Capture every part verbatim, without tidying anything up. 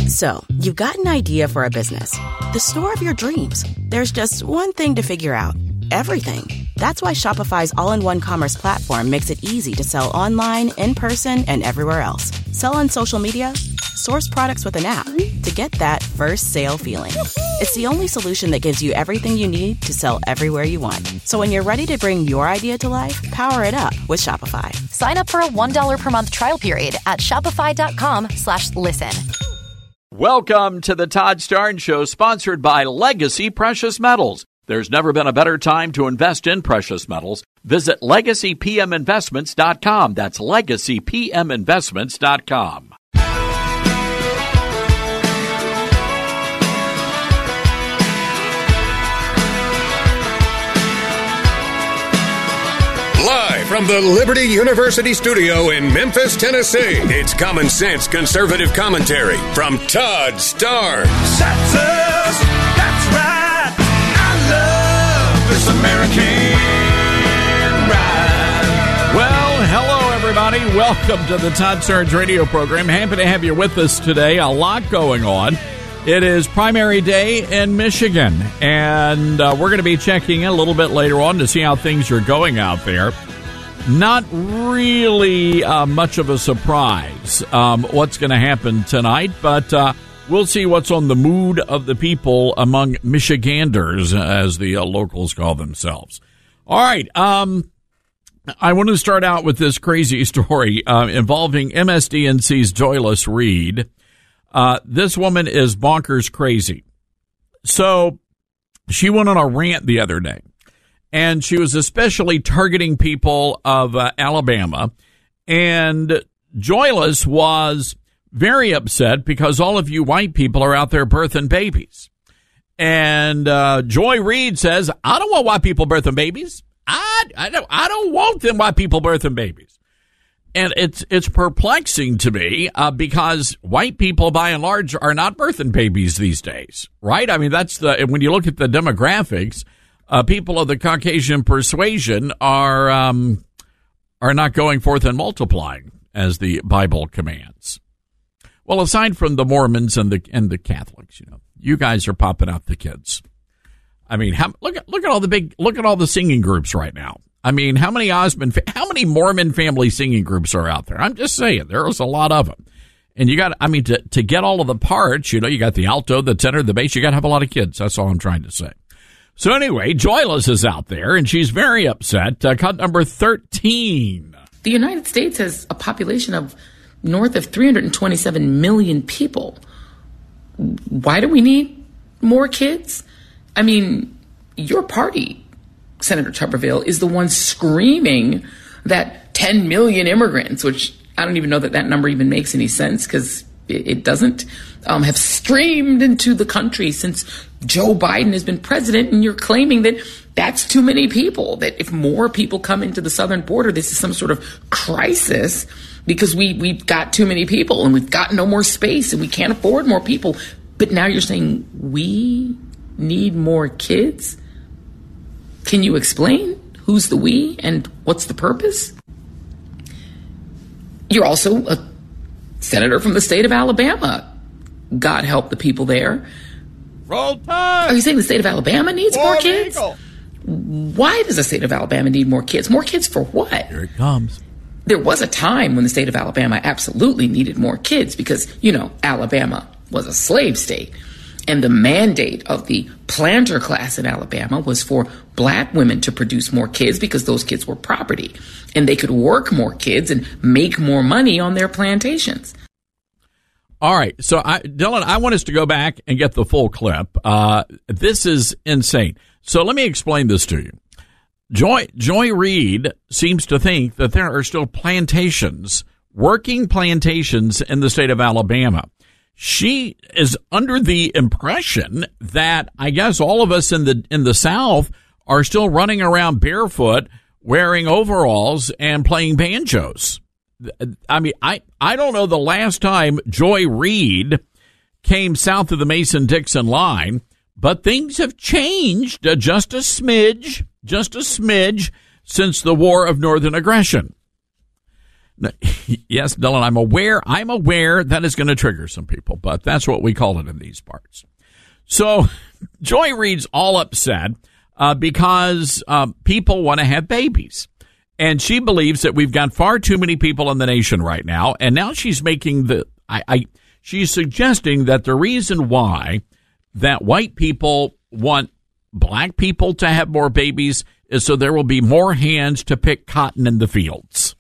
So, you've got an idea for a business, the store of your dreams. There's just one thing to figure out: everything. That's why Shopify's all-in-one commerce platform makes it easy to sell online, in person, and everywhere else. Sell on social media, source products with an app to get that first sale feeling. It's the only solution that gives you everything you need to sell everywhere you want. So when you're ready to bring your idea to life, power it up with Shopify. Sign up for a one dollar per month trial period at shopify.com slash listen. Welcome to the Todd Starnes Show, sponsored by Legacy Precious Metals. There's never been a better time to invest in precious metals. Visit legacy p m investments dot com. That's legacy p m investments dot com. Live from the Liberty University studio in Memphis, Tennessee, it's Common Sense Conservative Commentary from Todd Starnes. That's us. That's right. I love this American ride. Well, hello, everybody. Welcome to the Todd Starnes radio program. Happy to have you with us today. A lot going on. It is primary day in Michigan, and uh, we're going to be checking in a little bit later on to see how things are going out there. Not really uh, much of a surprise um, what's going to happen tonight, but uh, we'll see what's on the mood of the people among Michiganders, as the uh, locals call themselves. All right, um, I want to start out with this crazy story uh, involving M S D N C's Joyless Reed. Uh, this woman is bonkers crazy. So she went on a rant the other day, and she was especially targeting people of uh, Alabama. And Joyless was very upset because all of you white people are out there birthing babies. And uh, Joy Reid says, I don't want white people birthing babies. I, I, don't, I don't want them white people birthing babies. And it's it's perplexing to me uh, because white people, by and large, are not birthing babies these days, right? I mean, that's the when you look at the demographics, uh, people of the Caucasian persuasion are um, are not going forth and multiplying as the Bible commands. Well, aside from the Mormons and the and the Catholics, you know, you guys are popping out the kids. I mean, how, look at look at all the big look at all the singing groups right now. I mean, how many Osmond, how many Mormon family singing groups are out there? I'm just saying, there's a lot of them. And you got, I mean, to, to get all of the parts, you know, you got the alto, the tenor, the bass, you got to have a lot of kids. That's all I'm trying to say. So anyway, Joyless is out there, and she's very upset. Uh, cut number thirteen. The United States has a population of north of three hundred twenty-seven million people. Why do we need more kids? I mean, your party, Senator Tuberville, is the one screaming that ten million immigrants, which I don't even know that that number even makes any sense because it, it doesn't, um, have streamed into the country since Joe Biden has been president. And you're claiming that that's too many people, that if more people come into the southern border, this is some sort of crisis because we, we've got too many people and we've got no more space and we can't afford more people. But now you're saying we need more kids? Can you explain who's the we and what's the purpose? You're also a senator from the state of Alabama. God help the people there. Roll Tide! Are you saying the state of Alabama needs more, more kids? Legal. Why does the state of Alabama need more kids? More kids for what? Here it comes. There was a time when the state of Alabama absolutely needed more kids because, you know, Alabama was a slave state. And the mandate of the planter class in Alabama was for black women to produce more kids because those kids were property. And they could work more kids and make more money on their plantations. All right. So, I, Dylan, I want us to go back and get the full clip. Uh, this is insane. So let me explain this to you. Joy, Joy Reid seems to think that there are still plantations, working plantations in the state of Alabama. She is under the impression that I guess all of us in the in the South are still running around barefoot, wearing overalls and playing banjos. I mean, I, I don't know the last time Joy Reid came south of the Mason-Dixon line, but things have changed uh, just a smidge, just a smidge since the War of Northern Aggression. Yes, Dylan, I'm aware. I'm aware that is going to trigger some people, but that's what we call it in these parts. So Joy Reid's all upset uh, because uh, people want to have babies. And she believes that we've got far too many people in the nation right now. And now she's making the, I, I she's suggesting that the reason why that white people want black people to have more babies is so there will be more hands to pick cotton in the fields.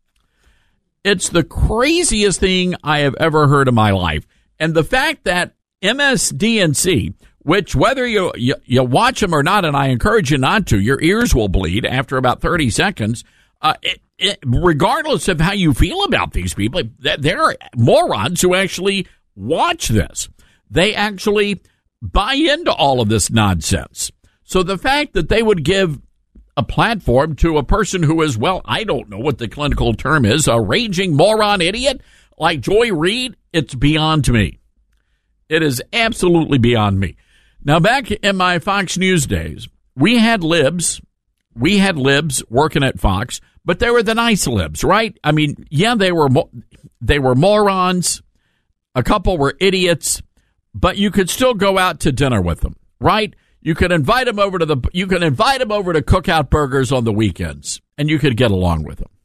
It's the craziest thing I have ever heard in my life. And the fact that M S D N C, which whether you, you, you watch them or not, and I encourage you not to, your ears will bleed after about thirty seconds, uh, it, it, regardless of how you feel about these people, there are morons who actually watch this. They actually buy into all of this nonsense. So the fact that they would give a platform to a person who is, well, I don't know what the clinical term is, a raging moron idiot like Joy Reid, it's beyond me. It is absolutely beyond me. Now, back in my Fox News days, we had libs. We had libs working at Fox, but they were the nice libs, right? I mean, yeah, they were mo- they were morons. A couple were idiots, but you could still go out to dinner with them, right? You could invite them over to the you could invite them over to Cookout Burgers on the weekends, and you could get along with them.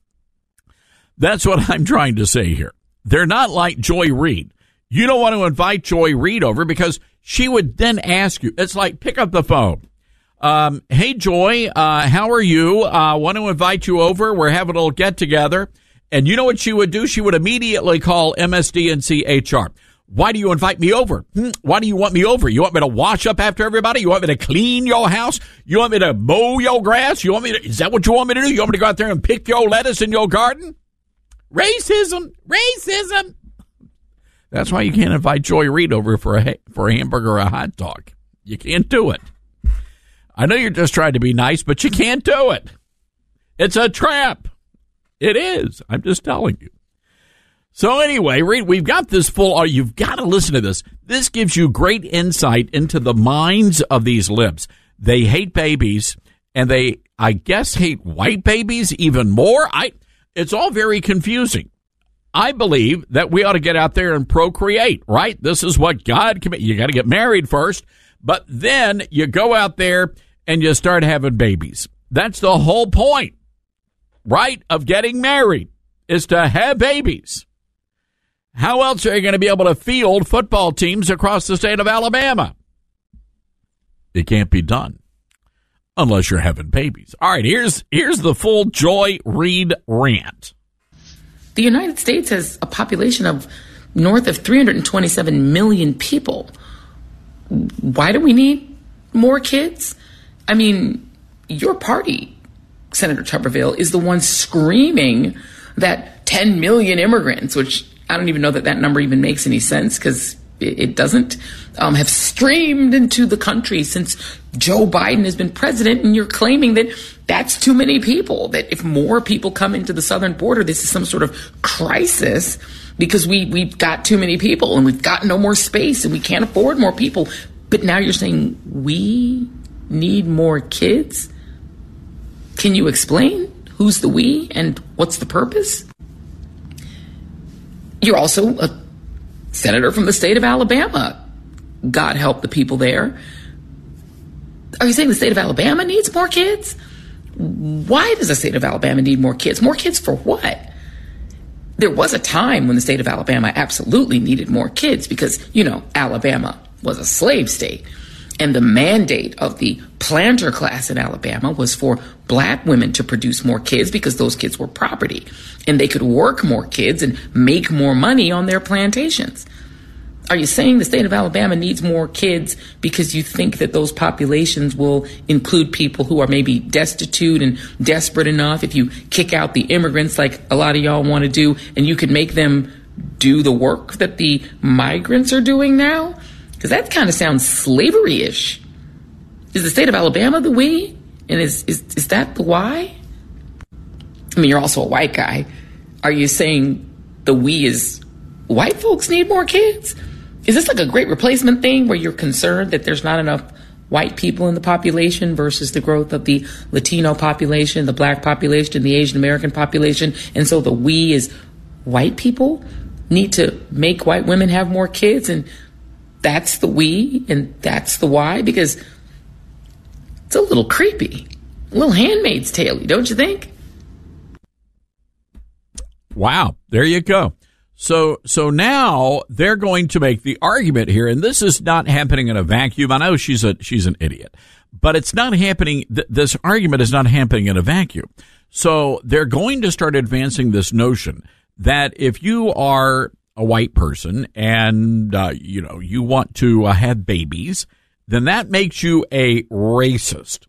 That's what I'm trying to say here. They're not like Joy Reid. You don't want to invite Joy Reid over because she would then ask you. It's like, pick up the phone. Um, hey, Joy, uh, how are you? I uh, want to invite you over. We're having a little get together. And you know what she would do? She would immediately call M S D N C H R. Why do you invite me over? Hmm? Why do you want me over? You want me to wash up after everybody? You want me to clean your house? You want me to mow your grass? You want me to, is that what you want me to do? You want me to go out there and pick your lettuce in your garden? Racism, racism. That's why you can't invite Joy Reid over for a for a hamburger or a hot dog. You can't do it. I know you're just trying to be nice, but you can't do it. It's a trap. It is. I'm just telling you. So anyway, Reid, we've got this full, oh, you've got to listen to this. This gives you great insight into the minds of these libs. They hate babies, and they, I guess, hate white babies even more. I, it's all very confusing. I believe that we ought to get out there and procreate, right? This is what God committed. You got to get married first, but then you go out there and you start having babies. That's the whole point, right, of getting married, is to have babies. How else are you going to be able to field football teams across the state of Alabama? It can't be done unless you're having babies. All right, here's here's the full Joy Reid rant. The United States has a population of north of three hundred twenty-seven million people. Why do we need more kids? I mean, your party, Senator Tuberville, is the one screaming that ten million immigrants, which I don't even know that that number even makes any sense because it, it doesn't, um, have streamed into the country since Joe Biden has been president, and you're claiming that that's too many people, that if more people come into the southern border, this is some sort of crisis because we, we've got too many people and we've got no more space and we can't afford more people. But now you're saying we need more kids? Can you explain who's the we and what's the purpose? You're also a senator from the state of Alabama. God help the people there. Are you saying the state of Alabama needs more kids? Why does the state of Alabama need more kids? More kids for what? There was a time when the state of Alabama absolutely needed more kids because, you know, Alabama was a slave state. And the mandate of the planter class in Alabama was for black women to produce more kids because those kids were property. And they could work more kids and make more money on their plantations. Are you saying the state of Alabama needs more kids because you think that those populations will include people who are maybe destitute and desperate enough if you kick out the immigrants like a lot of y'all want to do and you could make them do the work that the migrants are doing now? Because that kind of sounds slavery-ish. Is the state of Alabama the we? And is, is is that the why? I mean, you're also a white guy. Are you saying the we is white folks need more kids? Is this like a great replacement thing where you're concerned that there's not enough white people in the population versus the growth of the Latino population, the black population, the Asian American population. And so the we is white people need to make white women have more kids, and that's the we and that's the why, because it's a little creepy, a little Handmaid's Tale-y, don't you think? Wow, there you go. So so now they're going to make the argument here, and this is not happening in a vacuum. I know she's a she's an idiot, but it's not happening. Th- this argument is not happening in a vacuum. So they're going to start advancing this notion that if you are a white person and uh, you know you want to uh, have babies, then that makes you a racist,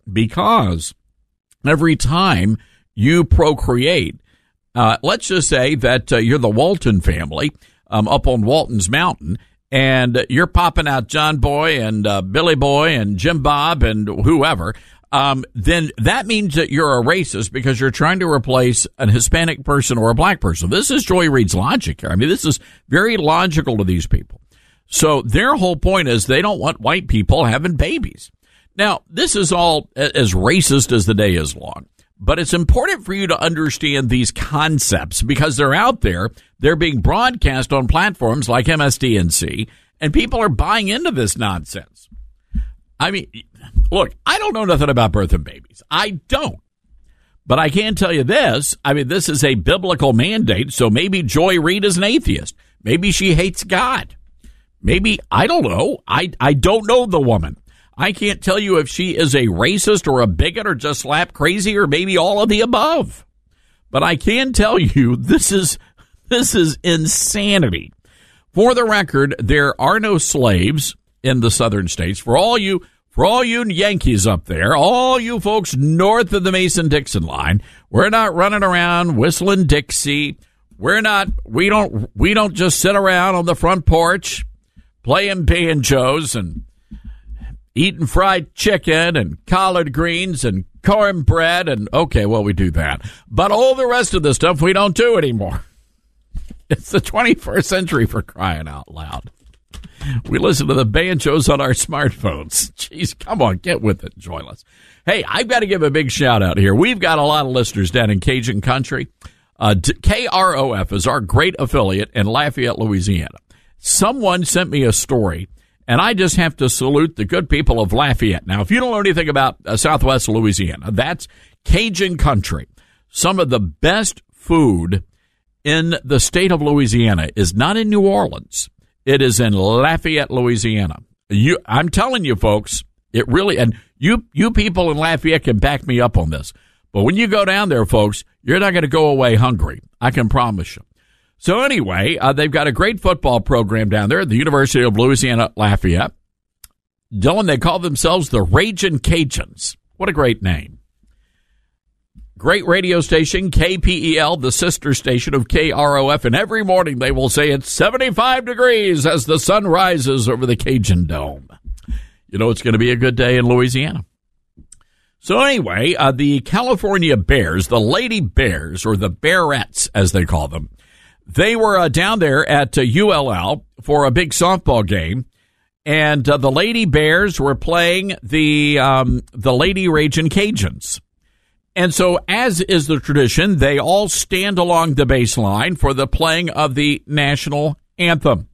because every time you procreate, uh, let's just say that uh, you're the Walton family um, up on Walton's Mountain, and you're popping out John Boy and uh, Billy Boy and Jim Bob and whoever, um, then that means that you're a racist because you're trying to replace an Hispanic person or a black person. This is Joy Reid's logic here. I mean, this is very logical to these people. So their whole point is they don't want white people having babies. Now, this is all as racist as the day is long, but it's important for you to understand these concepts because they're out there. They're being broadcast on platforms like M S D N C, and people are buying into this nonsense. I mean, look, I don't know nothing about birthing babies. I don't. But I can tell you this. I mean, this is a biblical mandate, so maybe Joy Reid is an atheist. Maybe she hates God. Maybe, I don't know. I, I don't know the woman. I can't tell you if she is a racist or a bigot or just slap crazy or maybe all of the above. But I can tell you this is this is insanity. For the record, there are no slaves in the southern states. For all you for all you Yankees up there, all you folks north of the Mason-Dixon line, we're not running around whistling Dixie. We're not we don't we don't just sit around on the front porch playing banjos and eating fried chicken and collard greens and cornbread and, okay, well, we do that. But all the rest of the stuff we don't do anymore. It's the twenty-first century, for crying out loud. We listen to the banjos on our smartphones. Jeez, come on, get with it, Joyless. Hey, I've got to give a big shout out here. We've got a lot of listeners down in Cajun country. Uh, K R O F is our great affiliate in Lafayette, Louisiana. Someone sent me a story, and I just have to salute the good people of Lafayette. Now, if you don't know anything about uh, Southwest Louisiana, that's Cajun country. Some of the best food in the state of Louisiana is not in New Orleans. It is in Lafayette, Louisiana. You, I'm telling you, folks, it really, and you, you people in Lafayette can back me up on this. But when you go down there, folks, you're not going to go away hungry. I can promise you. So anyway, uh, they've got a great football program down there at the University of Louisiana Lafayette. Dylan, they call themselves the Ragin' Cajuns. What a great name. Great radio station, K P E L, the sister station of K R O F, and every morning they will say it's seventy-five degrees as the sun rises over the Cajun Dome. You know, it's going to be a good day in Louisiana. So anyway, uh, the California Bears, the Lady Bears, or the Bearettes as they call them, they were uh, down there at uh, U L L for a big softball game, and uh, the Lady Bears were playing the um, the Lady Ragin' Cajuns. And so, as is the tradition, they all stand along the baseline for the playing of the national anthem.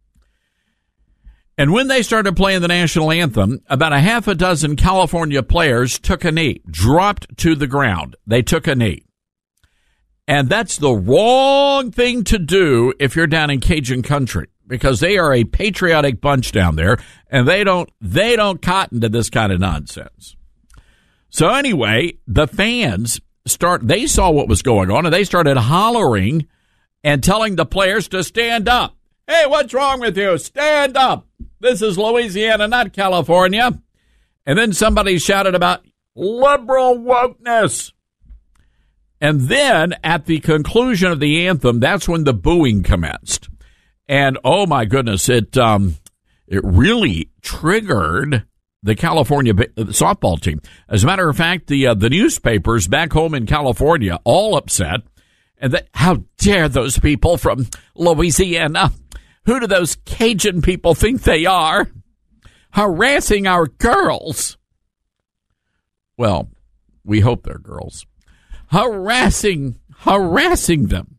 And when they started playing the national anthem, about a half a dozen California players took a knee, dropped to the ground. They took a knee. And that's the wrong thing to do if you're down in Cajun country, because they are a patriotic bunch down there, and they don't they don't cotton to this kind of nonsense. So anyway, the fans start they saw what was going on, and they started hollering and telling the players to stand up. Hey, what's wrong with you? Stand up. This is Louisiana, not California. And then somebody shouted about liberal wokeness. And then at the conclusion of the anthem, that's when the booing commenced. And oh my goodness, it um, it really triggered the California softball team. As a matter of fact, the uh, the newspapers back home in California all upset. And they, how dare those people from Louisiana? Who do those Cajun people think they are? harassing our girls. Well, we hope they're girls. Harassing, harassing them.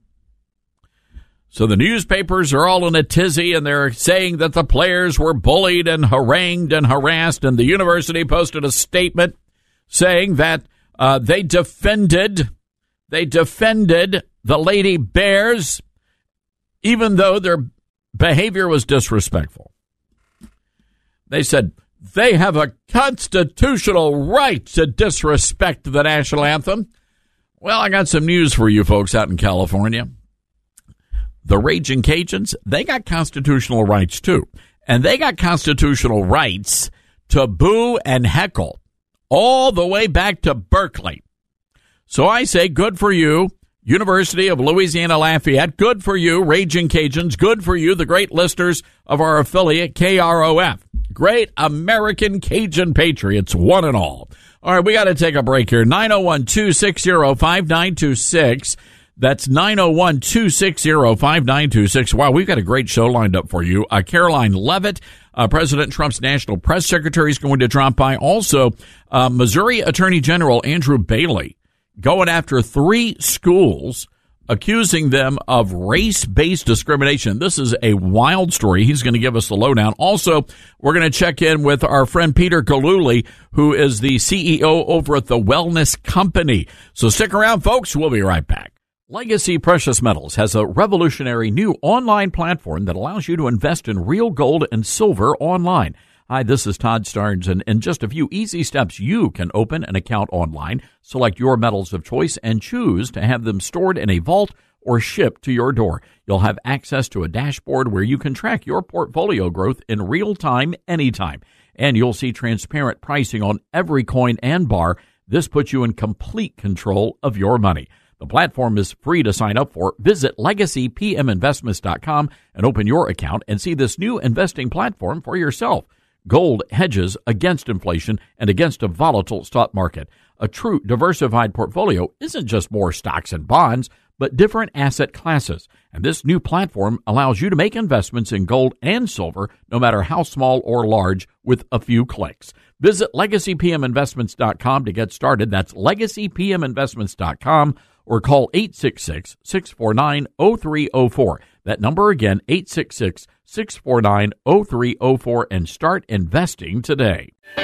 So the newspapers are all in a tizzy, and they're saying that the players were bullied and harangued and harassed, and the university posted a statement saying that uh, they defended, they defended the Lady Bears, even though their behavior was disrespectful. They said they have a constitutional right to disrespect the national anthem. Well, I got some news for you folks out in California. The Raging Cajuns, they got constitutional rights too. And they got constitutional rights to boo and heckle all the way back to Berkeley. So I say good for you, University of Louisiana Lafayette. Good for you, Raging Cajuns. Good for you, the great listeners of our affiliate, K R O F. Great American Cajun patriots, one and all. All right, we got to take a break here. nine oh one, two six zero, five nine two six. That's nine oh one, two six zero, five nine two six. Wow, we've got a great show lined up for you. Uh, Caroline Leavitt, uh, President Trump's national press secretary, is going to drop by. Also, uh, Missouri Attorney General Andrew Bailey going after three schools, accusing them of race-based discrimination. This is a wild story. He's going to give us the lowdown. Also, we're going to check in with our friend Peter Gillooly, who is the C E O over at the Wellness Company. So stick around, folks. We'll be right back. Legacy Precious Metals has a revolutionary new online platform that allows you to invest in real gold and silver online. Hi, this is Todd Starnes, and in just a few easy steps, you can open an account online, select your metals of choice, and choose to have them stored in a vault or shipped to your door. You'll have access to a dashboard where you can track your portfolio growth in real time, anytime. And you'll see transparent pricing on every coin and bar. This puts you in complete control of your money. The platform is free to sign up for. Visit legacy p m investments dot com and open your account and see this new investing platform for yourself. Gold hedges against inflation and against a volatile stock market. A true diversified portfolio isn't just more stocks and bonds, but different asset classes. And this new platform allows you to make investments in gold and silver, no matter how small or large, with a few clicks. Visit legacy p m investments dot com to get started. That's legacy p m investments dot com. Or call eight six six, six four nine, zero three zero four. That number again, eight six six, six four nine, zero three zero four, and start investing today. My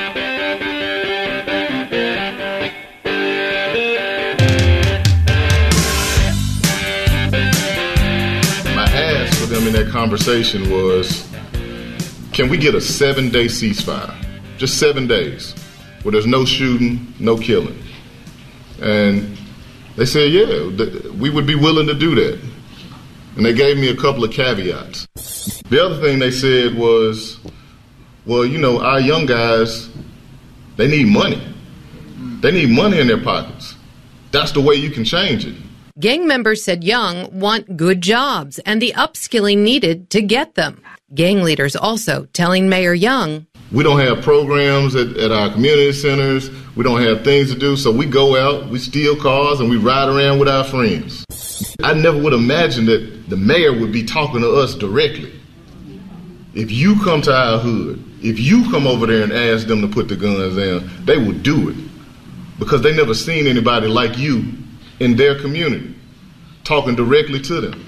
ask for them in that conversation was, can we get a seven-day ceasefire? Just seven days, where there's no shooting, no killing. And they said, yeah, we would be willing to do that. And they gave me a couple of caveats. The other thing they said was, well, you know, our young guys, they need money. They need money in their pockets. That's the way you can change it. Gang members said Young want good jobs and the upskilling needed to get them. Gang leaders also telling Mayor Young, we don't have programs at, at our community centers. We don't have things to do. So we go out, we steal cars, and we ride around with our friends. I never would imagine that the mayor would be talking to us directly. If you come to our hood, if you come over there and ask them to put the guns down, they will do it. Because they never seen anybody like you in their community talking directly to them.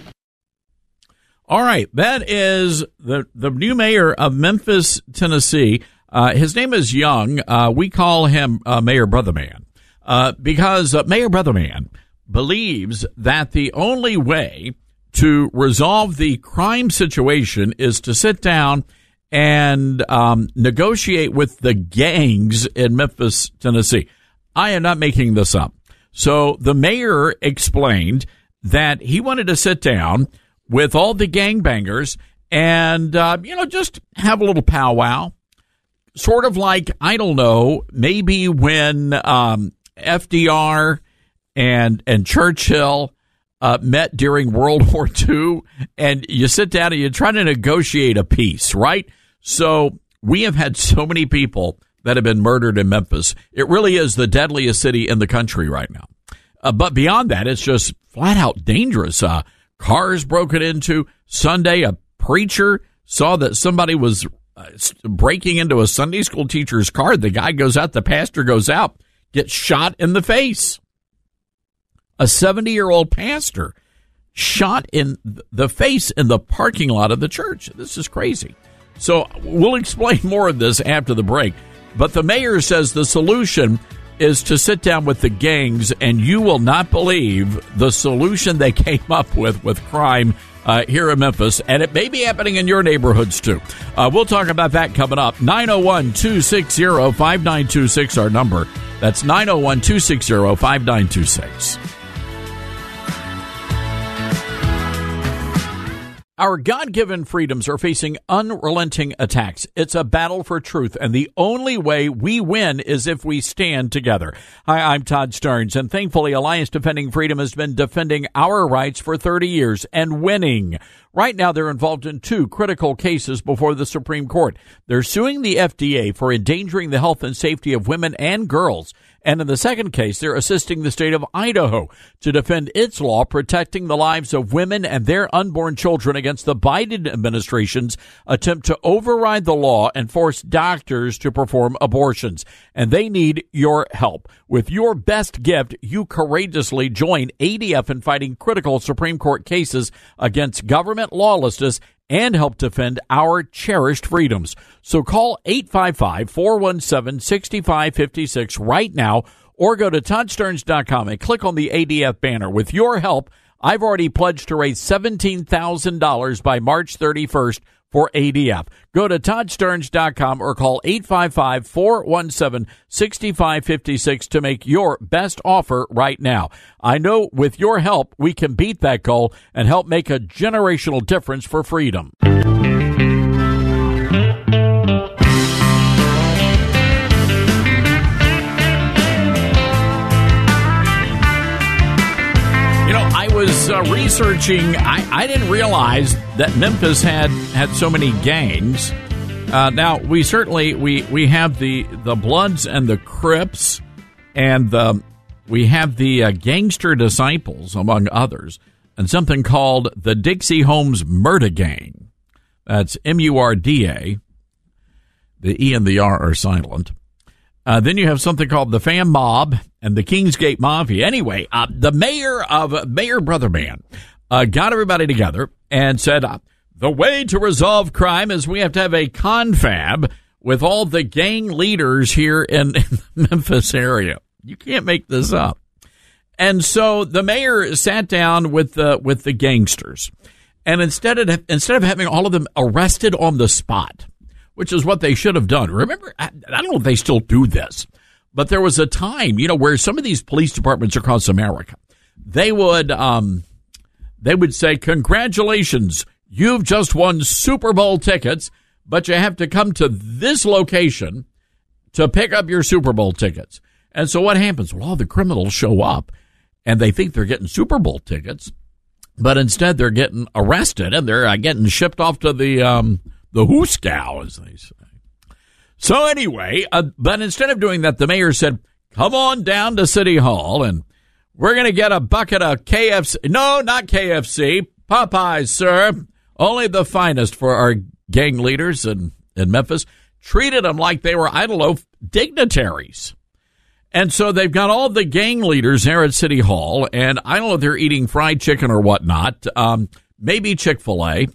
All right, that is the the new mayor of Memphis, Tennessee. Uh, his name is Young. Uh, we call him uh, Mayor Brotherman uh, because uh, Mayor Brotherman believes that the only way to resolve the crime situation is to sit down and um, negotiate with the gangs in Memphis, Tennessee. I am not making this up. So the mayor explained that he wanted to sit down with all the gangbangers and, uh, you know, just have a little powwow. Sort of like, I don't know, maybe when um, F D R and and Churchill uh, met during World War Two, and you sit down and you try to negotiate a peace, right? So we have had so many people that have been murdered in Memphis. It really is the deadliest city in the country right now. Uh, but beyond that, it's just flat out dangerous. Uh, cars broken into. Sunday, a preacher saw that somebody was uh, breaking into a Sunday school teacher's car. The guy goes out, the pastor goes out, gets shot in the face. A seventy-year-old pastor shot in the face in the parking lot of the church. This is crazy. So we'll explain more of this after the break. But the mayor says the solution is to sit down with the gangs, and you will not believe the solution they came up with with crime uh, here in Memphis. And it may be happening in your neighborhoods, too. Uh, we'll talk about that coming up. nine oh one, two six zero, five nine two six, our number. That's nine oh one, two six zero, five nine two six. Our God-given freedoms are facing unrelenting attacks. It's a battle for truth, and the only way we win is if we stand together. Hi, I'm Todd Stearns, and thankfully Alliance Defending Freedom has been defending our rights for thirty years and winning. Right now, they're involved in two critical cases before the Supreme Court. They're suing the F D A for endangering the health and safety of women and girls. And in the second case, they're assisting the state of Idaho to defend its law protecting the lives of women and their unborn children against the Biden administration's attempt to override the law and force doctors to perform abortions. And they need your help. With your best gift, you courageously join A D F in fighting critical Supreme Court cases against government lawlessness and help defend our cherished freedoms. So call eight five five, four one seven, six five five six right now or go to todd stearns dot com and click on the A D F banner. With your help, I've already pledged to raise seventeen thousand dollars by March thirty-first for A D F. Go to todd stearns dot com or call eight five five, four one seven, six five five six to make your best offer right now. I know with your help, we can beat that goal and help make a generational difference for freedom. was uh, researching, I, I didn't realize that Memphis had, had so many gangs. Uh, now, we certainly, we, we have the, the Bloods and the Crips, and the, we have the uh, Gangster Disciples, among others, and something called the Dixie Holmes Murda Gang. That's M U R D A. The E and the R are silent. Uh, then you have something called the Fam Mob and the Kingsgate Mafia. Anyway, uh, the mayor of uh, Mayor Brotherman uh, got everybody together and said, uh, the way to resolve crime is we have to have a confab with all the gang leaders here in, in the Memphis area. You can't make this up. And so the mayor sat down with the with the gangsters, and instead of instead of having all of them arrested on the spot, which is what they should have done. Remember, I, I don't know if they still do this, but there was a time, you know, where some of these police departments across America, they would, um, they would say, congratulations, you've just won Super Bowl tickets, but you have to come to this location to pick up your Super Bowl tickets. And so what happens? Well, all the criminals show up and they think they're getting Super Bowl tickets, but instead they're getting arrested and they're uh, getting shipped off to the, um, the Hooskow, as they say. So anyway, uh, but instead of doing that, the mayor said, come on down to City Hall, and we're going to get a bucket of K F C. No, not K F C. Popeyes, sir. Only the finest for our gang leaders in, in Memphis. Treated them like they were, I don't know, dignitaries. And so they've got all the gang leaders there at City Hall, and I don't know if they're eating fried chicken or whatnot. Um, maybe Chick-fil-A.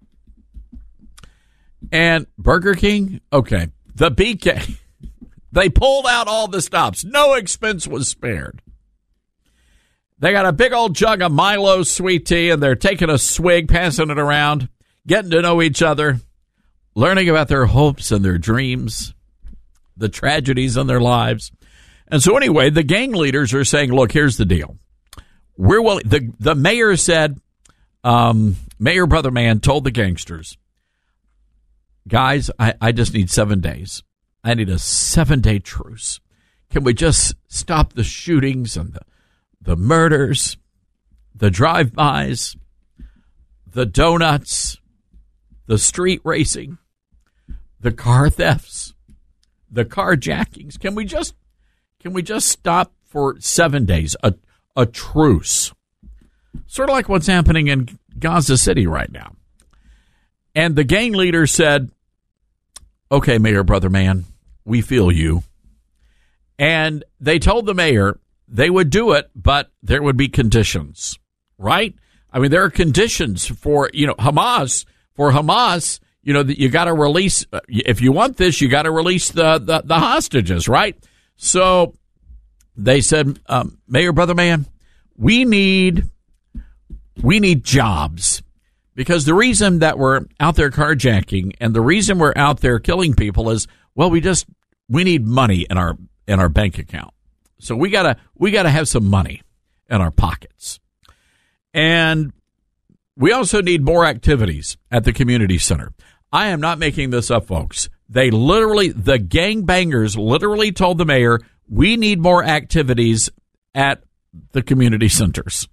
And Burger King, okay, the B K, they pulled out all the stops. No expense was spared. They got a big old jug of Milo sweet tea, and they're taking a swig, passing it around, getting to know each other, learning about their hopes and their dreams, the tragedies in their lives. And so anyway, the gang leaders are saying, look, here's the deal. We're willing. The, the mayor said, um, Mayor Brotherman told the gangsters, guys, I, I just need seven days. I need a seven-day truce. Can we just stop the shootings and the, the murders, the drive-bys, the donuts, the street racing, the car thefts, the carjackings? Can we just can we just stop for seven days? A a truce, sort of like what's happening in Gaza City right now. And the gang leader said, okay, Mayor Brother Man, we feel you. And they told the mayor they would do it, but there would be conditions, right? I mean, there are conditions for, you know, Hamas, for Hamas, you know, that you got to release, if you want this, you got to release the, the, the hostages, right? So they said, um, Mayor Brother Man, we need, we need jobs. Because the reason that we're out there carjacking and the reason we're out there killing people is, well, we just, we need money in our, in our bank account. So we gotta, we gotta have some money in our pockets. And we also need more activities at the community center. I am not making this up, folks. They literally, the gangbangers literally told the mayor, we need more activities at the community centers.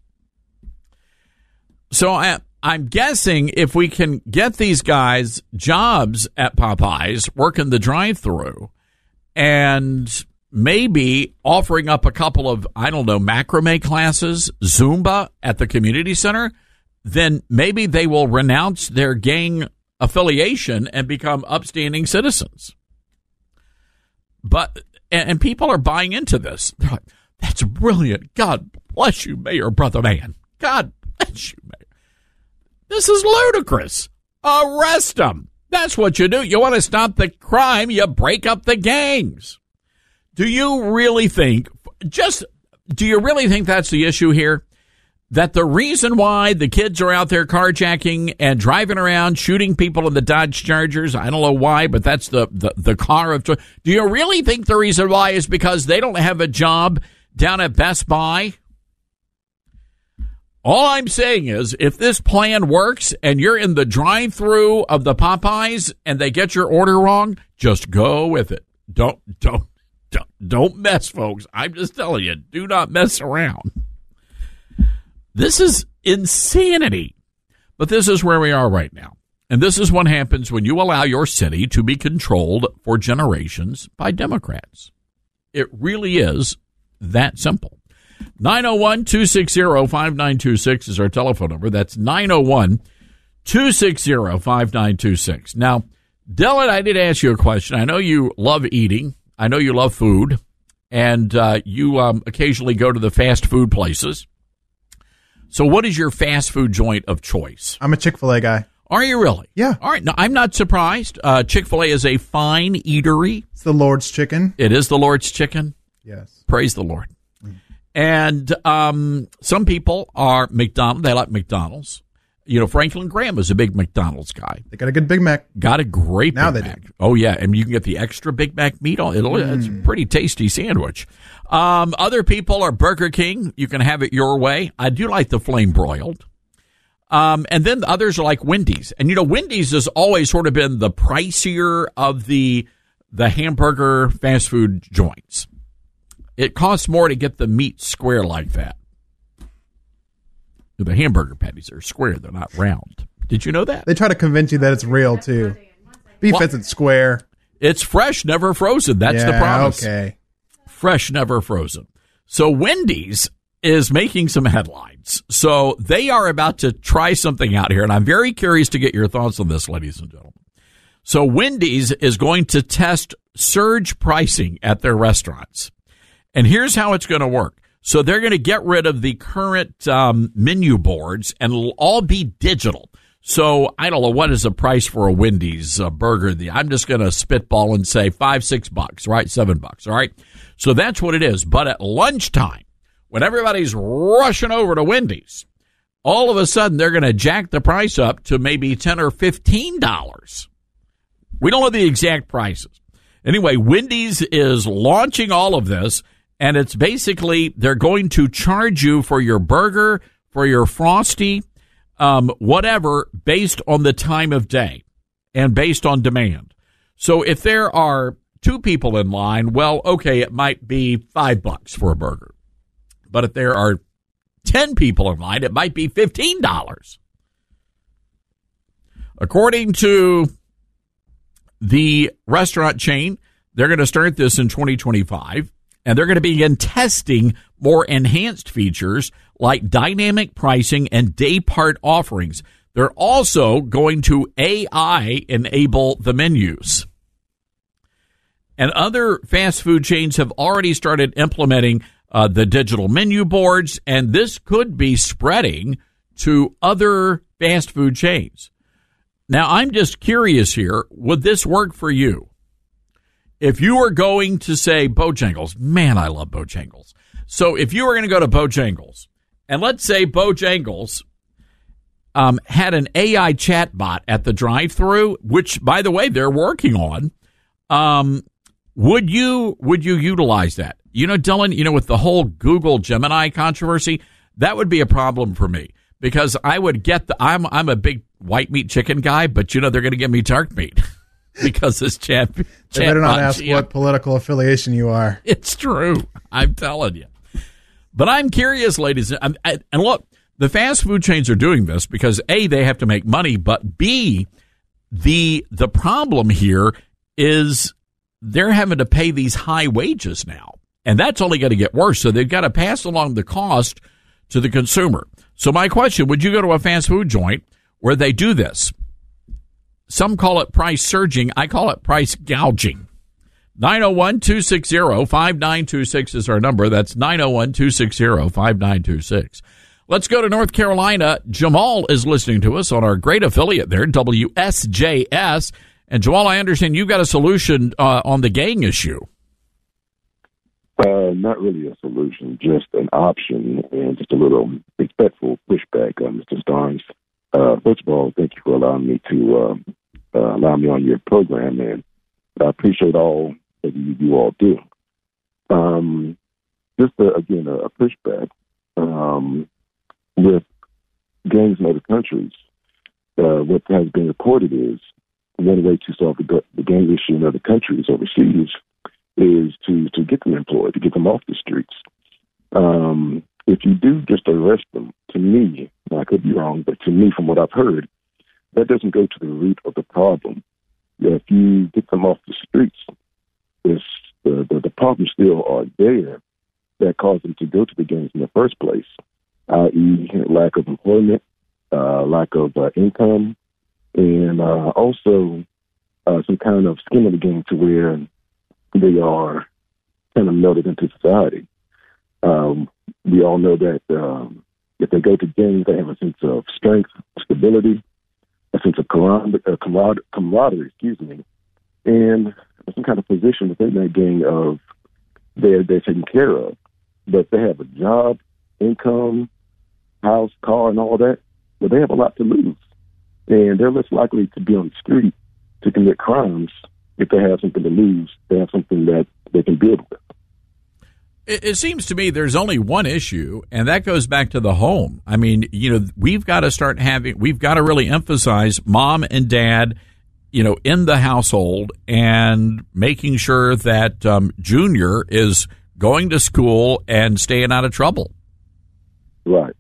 So I, I'm guessing if we can get these guys jobs at Popeyes, working the drive-thru, and maybe offering up a couple of, I don't know, macrame classes, Zumba at the community center, then maybe they will renounce their gang affiliation and become upstanding citizens. But, and, and people are buying into this. They're like, that's brilliant. God bless you, Mayor Brother Man. God bless you, Mayor. This is ludicrous. Arrest them. That's what you do. You want to stop the crime, you break up the gangs. Do you really think, just, do you really think that's the issue here? That the reason why the kids are out there carjacking and driving around, shooting people in the Dodge Chargers, I don't know why, but that's the, the, the car of choice. Do you really think the reason why is because they don't have a job down at Best Buy? All I'm saying is, if this plan works and you're in the drive-thru of the Popeyes and they get your order wrong, just go with it. Don't, don't, don't, don't mess, folks. I'm just telling you, do not mess around. This is insanity. But this is where we are right now. And this is what happens when you allow your city to be controlled for generations by Democrats. It really is that simple. nine oh one, two six zero, five nine two six is our telephone number. That's nine oh one, two six zero, five nine two six. Now, Dylan, I did ask you a question. I know you love eating. I know you love food. And uh, you um, occasionally go to the fast food places. So what is your fast food joint of choice? I'm a Chick-fil-A guy. Are you really? Yeah. All right. No, I'm not surprised. Uh, Chick-fil-A is a fine eatery. It's the Lord's chicken. It is the Lord's chicken. Yes. Praise the Lord. Mm. And um, some people are McDonald's. They like McDonald's. You know, Franklin Graham is a big McDonald's guy. They got a good Big Mac. Got a great now Big they Mac. do. Oh, yeah. And you can get the extra Big Mac meat on it. Mm. It's a pretty tasty sandwich. Um, other people are Burger King. You can have it your way. I do like the flame broiled. Um, and then the others are like Wendy's. And, you know, Wendy's has always sort of been the pricier of the the hamburger fast food joints. It costs more to get the meat square like that. The hamburger patties are square. They're not round. Did you know that? They try to convince you that it's real, too. Beef well, isn't square. It's fresh, never frozen. That's yeah, the promise. Okay. Fresh, never frozen. So Wendy's is making some headlines. So they are about to try something out here, and I'm very curious to get your thoughts on this, ladies and gentlemen. So Wendy's is going to test surge pricing at their restaurants. And here's how it's going to work. So they're going to get rid of the current um, menu boards, and it'll all be digital. So I don't know, what is the price for a Wendy's uh, burger? The, I'm just going to spitball and say five, six bucks, right? Seven bucks, all right? So that's what it is. But at lunchtime, when everybody's rushing over to Wendy's, all of a sudden they're going to jack the price up to maybe ten or fifteen dollars. We don't know the exact prices. Anyway, Wendy's is launching all of this. And it's basically, they're going to charge you for your burger, for your Frosty, um, whatever, based on the time of day and based on demand. So if there are two people in line, well, okay, it might be five bucks for a burger. But if there are ten people in line, it might be fifteen dollars. According to the restaurant chain, they're going to start this in twenty twenty-five. And they're going to begin testing more enhanced features like dynamic pricing and day part offerings. They're also going to A I enable the menus. And other fast food chains have already started implementing uh, the digital menu boards, and this could be spreading to other fast food chains. Now, I'm just curious here, would this work for you? If you were going to say Bojangles, man, I love Bojangles. So if you were going to go to Bojangles, and let's say Bojangles um, had an A I chatbot at the drive-thru, which, by the way, they're working on, um, would you would you utilize that? You know, Dylan, you know, with the whole Google Gemini controversy, that would be a problem for me because I would get the, I'm, I'm a big white meat chicken guy, but, you know, they're going to give me dark meat. Because this chat, chat they better not ask yeah. what political affiliation you are. It's true. I'm telling you. But I'm curious, ladies. And look, the fast food chains are doing this because, A, they have to make money, but B, the the problem here is they're having to pay these high wages now. And that's only going to get worse. So they've got to pass along the cost to the consumer. So my question, would you go to a fast food joint where they do this? Some call it price surging. I call it price gouging. nine oh one, two six zero, five nine two six is our number. That's nine oh one, two six zero, five nine two six. Let's go to North Carolina. Jamal is listening to us on our great affiliate there, W S J S. And Jamal, I understand you've got a solution uh, on the gang issue. Uh, not really a solution, just an option and just a little respectful pushback, uh, Mister Starnes. Uh, first of all, thank you for allowing me to uh, uh, allow me on your program, and I appreciate all that you, you all do. Um, just uh, again, a, a pushback um, with gangs in other countries. Uh, what has been reported is one way to solve the, the gang issue in other countries overseas is to to get them employed, to get them off the streets. Um, if you do just arrest them, to me, I could be wrong, but to me, from what I've heard, that doesn't go to the root of the problem. If you get them off the streets, the, the, the problems still are there that cause them to go to the gangs in the first place, that is lack of employment, uh, lack of uh, income, and uh, also uh, some kind of skin in the game to where they are kind of melded into society. Um, we all know that um, if they go to gangs, they have a sense of strength, stability, a sense of camar- uh, camar- camaraderie, excuse me, and some kind of position within that gang of they're, they're taken care of. But they have a job, income, house, car, and all that, but they have a lot to lose. And they're less likely to be on the street to commit crimes if they have something to lose. They have something that they can build with. It seems to me there's only one issue, and that goes back to the home. I mean, you know, we've got to start having, we've got to really emphasize mom and dad, you know, in the household and making sure that um, Junior is going to school and staying out of trouble. Right.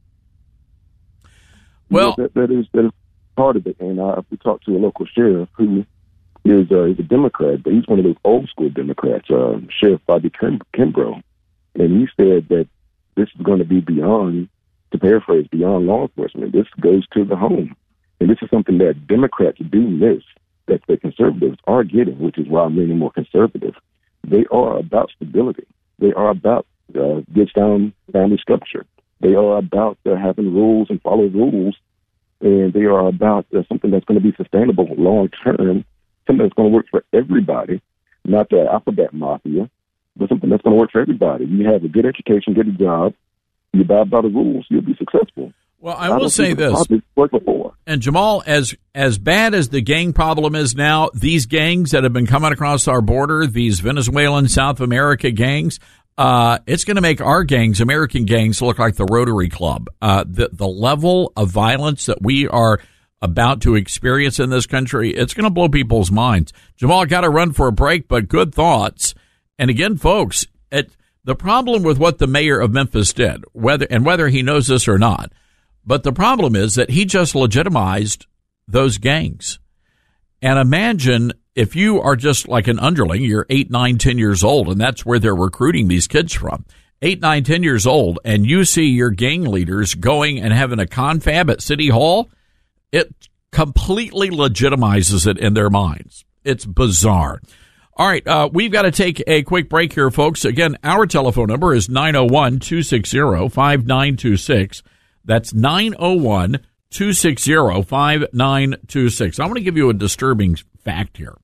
Well, yeah, that, that is that is part of it. And uh, we talked to a local sheriff who is uh, he's a Democrat, but he's one of those old school Democrats, uh, Sheriff Bobby Kim- Kimbrough. And he said that this is going to be beyond, to paraphrase, beyond law enforcement. This goes to the home. And this is something that Democrats do miss, that the conservatives are getting, which is why I'm leaning more conservative. They are about stability. They are about uh, good sound family structure. They are about uh, having rules and follow rules. And they are about uh, something that's going to be sustainable long term, something that's going to work for everybody, not the alphabet mafia, but something that's going to work for everybody. You have a good education, get a job, you abide by the rules, you'll be successful. Well, I, I will say this, and Jamal, as as bad as the gang problem is now, these gangs that have been coming across our border, these Venezuelan, South America gangs, uh, it's going to make our gangs, American gangs, look like the Rotary Club. Uh, the, the level of violence that we are about to experience in this country, it's going to blow people's minds. Jamal, I got to run for a break, but good thoughts. And again, folks, it, the problem with what the mayor of Memphis did, whether and whether he knows this or not, but the problem is that he just legitimized those gangs. And imagine if you are just like an underling, you're eight, nine, ten years old, and that's where they're recruiting these kids from. Eight, nine, ten years old, and you see your gang leaders going and having a confab at City Hall, it completely legitimizes it in their minds. It's bizarre. All right, uh, we've got to take a quick break here, folks. Again, our telephone number is nine oh one, two six zero, five nine two six. That's nine oh one, two six zero, five nine two six. I want to give you a disturbing fact here.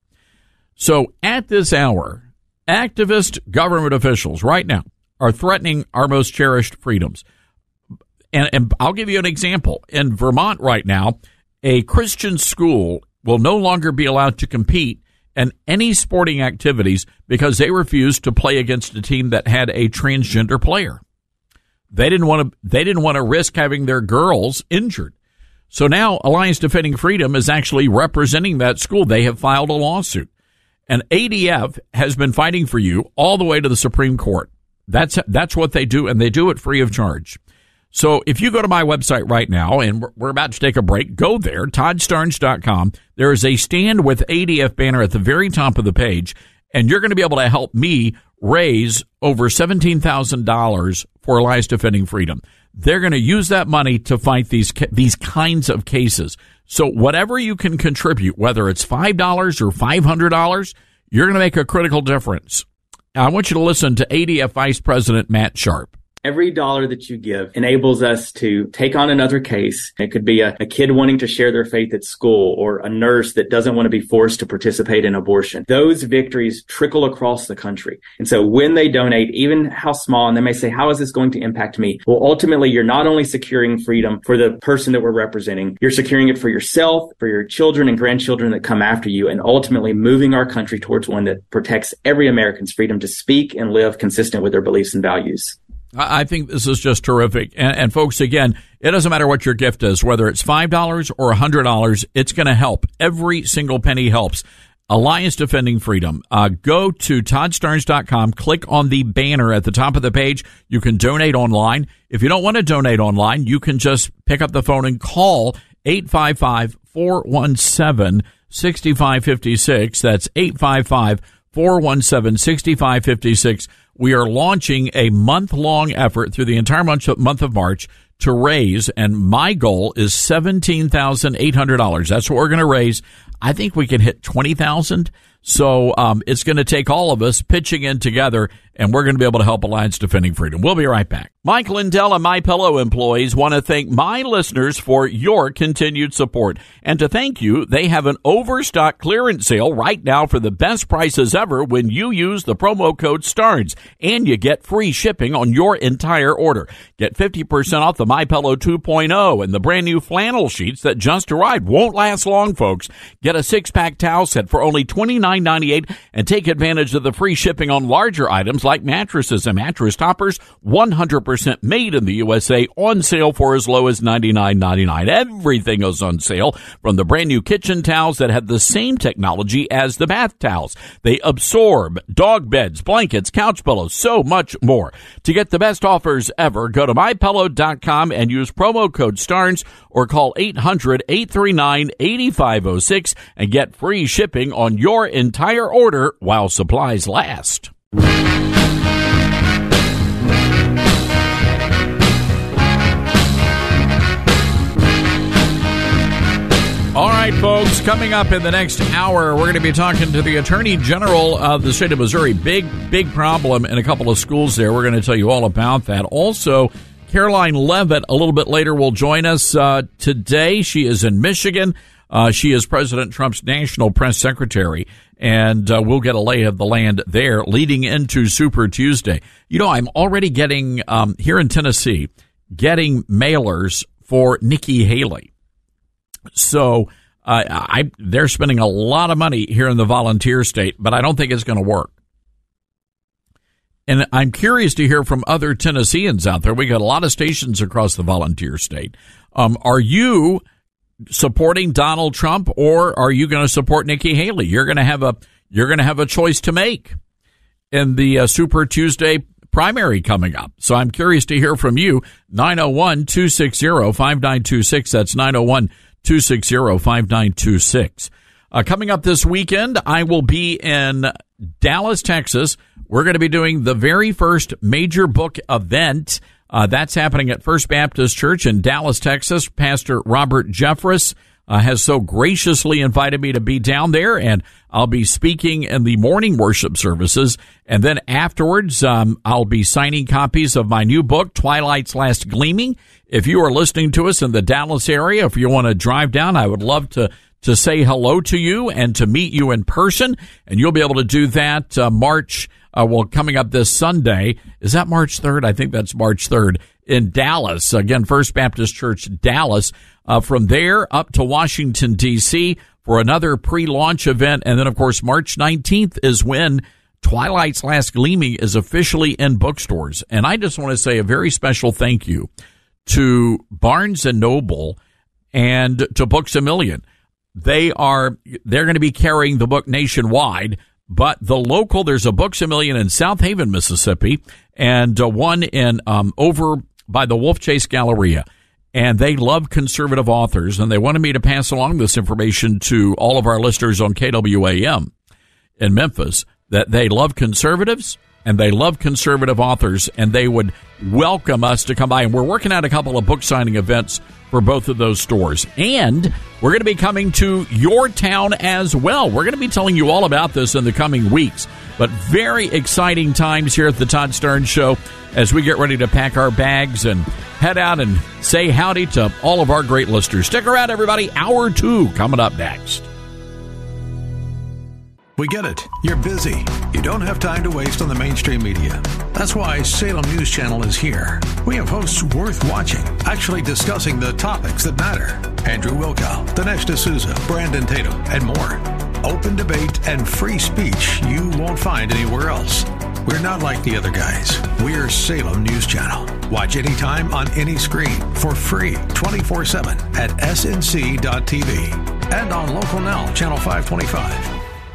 So at this hour, activist government officials right now are threatening our most cherished freedoms. And, and I'll give you an example. In Vermont right now, a Christian school will no longer be allowed to compete in any sporting activities because they refused to play against a team that had a transgender player. They didn't want to, they didn't want to risk having their girls injured. So now Alliance Defending Freedom is actually representing that school. They have filed a lawsuit. And A D F has been fighting for you all the way to the Supreme Court. That's that's what they do, and they do it free of charge. So if you go to my website right now, and we're, we're about to take a break, go there, todd starnes dot com. There is a Stand with A D F banner at the very top of the page, and you're going to be able to help me raise over seventeen thousand dollars for Alliance Defending Freedom. They're going to use that money to fight these these kinds of cases. So whatever you can contribute, whether it's five dollars or five hundred dollars, you're going to make a critical difference. I want you to listen to A D F Vice President Matt Sharp. Every dollar that you give enables us to take on another case. It could be a, a kid wanting to share their faith at school, or a nurse that doesn't want to be forced to participate in abortion. Those victories trickle across the country. And so when they donate, even how small, and they may say, how is this going to impact me? Well, ultimately, you're not only securing freedom for the person that we're representing, you're securing it for yourself, for your children and grandchildren that come after you, and ultimately moving our country towards one that protects every American's freedom to speak and live consistent with their beliefs and values. I think this is just terrific. And, and folks, again, it doesn't matter what your gift is, whether it's five dollars or one hundred dollars, it's going to help. Every single penny helps. Alliance Defending Freedom. Uh, go to todd starnes dot com, click on the banner at the top of the page. You can donate online. If you don't want to donate online, you can just pick up the phone and call eight five five, four one seven, six five five six. That's eight five five, four one seven, six five five six. We are launching a month-long effort through the entire month of March to raise, and my goal is seventeen thousand eight hundred dollars. That's what we're going to raise. I think we can hit twenty thousand dollars. So um, it's going to take all of us pitching in together, and we're going to be able to help Alliance Defending Freedom. We'll be right back. Mike Lindell and MyPillow employees want to thank my listeners for your continued support. And to thank you, they have an overstock clearance sale right now for the best prices ever when you use the promo code STARNES, and you get free shipping on your entire order. Get fifty percent off the MyPillow two point oh and the brand new flannel sheets that just arrived. Won't last long, folks. Get a six-pack towel set for only twenty-nine ninety-eight and take advantage of the free shipping on larger items like mattresses and mattress toppers, one hundred percent made in the U S A, on sale for as low as ninety-nine ninety-nine. Everything is on sale, from the brand new kitchen towels that have the same technology as the bath towels. They absorb dog beds, blankets, couch pillows, so much more. To get the best offers ever, go to my pillow dot com and use promo code STARNES or call eight hundred, eight three nine, eight five zero six and get free shipping on your entire order while supplies last. All right, folks, coming up in the next hour, we're going to be talking to the Attorney General of the state of Missouri. Big, big problem in a couple of schools there. We're going to tell you all about that. Also, Caroline Leavitt, a little bit later, will join us uh, today. She is in Michigan. Uh, she is President Trump's national press secretary, and uh, we'll get a lay of the land there leading into Super Tuesday. You know, I'm already getting, um, here in Tennessee, getting mailers for Nikki Haley. So uh, I they're spending a lot of money here in the volunteer state, but I don't think it's going to work. And I'm curious to hear from other Tennesseans out there. We got a lot of stations across the volunteer state. Um, are you supporting Donald Trump, or are you going to support Nikki Haley? You're going to have a you're going to have a choice to make in the uh, Super Tuesday primary coming up. So I'm curious to hear from you. nine oh one, two six zero, five nine two six. That's nine oh one, two six zero, five nine two six. Uh, coming up this weekend, I will be in Dallas, Texas. We're going to be doing the very first major book event. Uh, that's happening at First Baptist Church in Dallas, Texas. Pastor Robert Jeffress, uh, has so graciously invited me to be down there, and I'll be speaking in the morning worship services. And then afterwards, um, I'll be signing copies of my new book, Twilight's Last Gleaming. If you are listening to us in the Dallas area, if you want to drive down, I would love to to say hello to you and to meet you in person. And you'll be able to do that uh, March, uh, well, coming up this Sunday. Is that March third? I think that's March third in Dallas. Again, First Baptist Church, Dallas. Uh, from there up to Washington, D C for another pre-launch event. And then, of course, March nineteenth is when Twilight's Last Gleaming is officially in bookstores. And I just want to say a very special thank you to Barnes and Noble and to Books A Million. They are, they're going to be carrying the book nationwide, but the local, there's a Books A Million in South Haven, Mississippi, and uh, one in, um, over by the Wolf Chase Galleria. And they love conservative authors, and they wanted me to pass along this information to all of our listeners on K W A M in Memphis, that they love conservatives and they love conservative authors, and they would welcome us to come by. And we're working out a couple of book signing events for both of those stores. And we're going to be coming to your town as well. We're going to be telling you all about this in the coming weeks. But very exciting times here at the Todd Starnes Show as we get ready to pack our bags and head out and say howdy to all of our great listeners. Stick around, everybody. Hour two coming up next. We get it. You're busy. You don't have time to waste on the mainstream media. That's why Salem News Channel is here. We have hosts worth watching, actually discussing the topics that matter. Andrew Wilkow, Dinesh D'Souza, Brandon Tatum, and more. Open debate and free speech you won't find anywhere else. We're not like the other guys. We're Salem News Channel. Watch anytime on any screen for free twenty-four seven at S N C dot T V and on Local Now, Channel five twenty-five.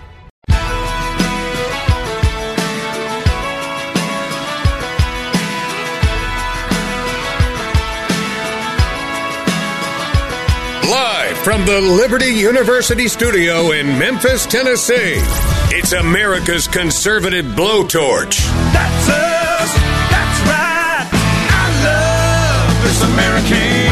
Live from the Liberty University studio in Memphis, Tennessee, it's America's conservative blowtorch. That's us. That's right. I love this American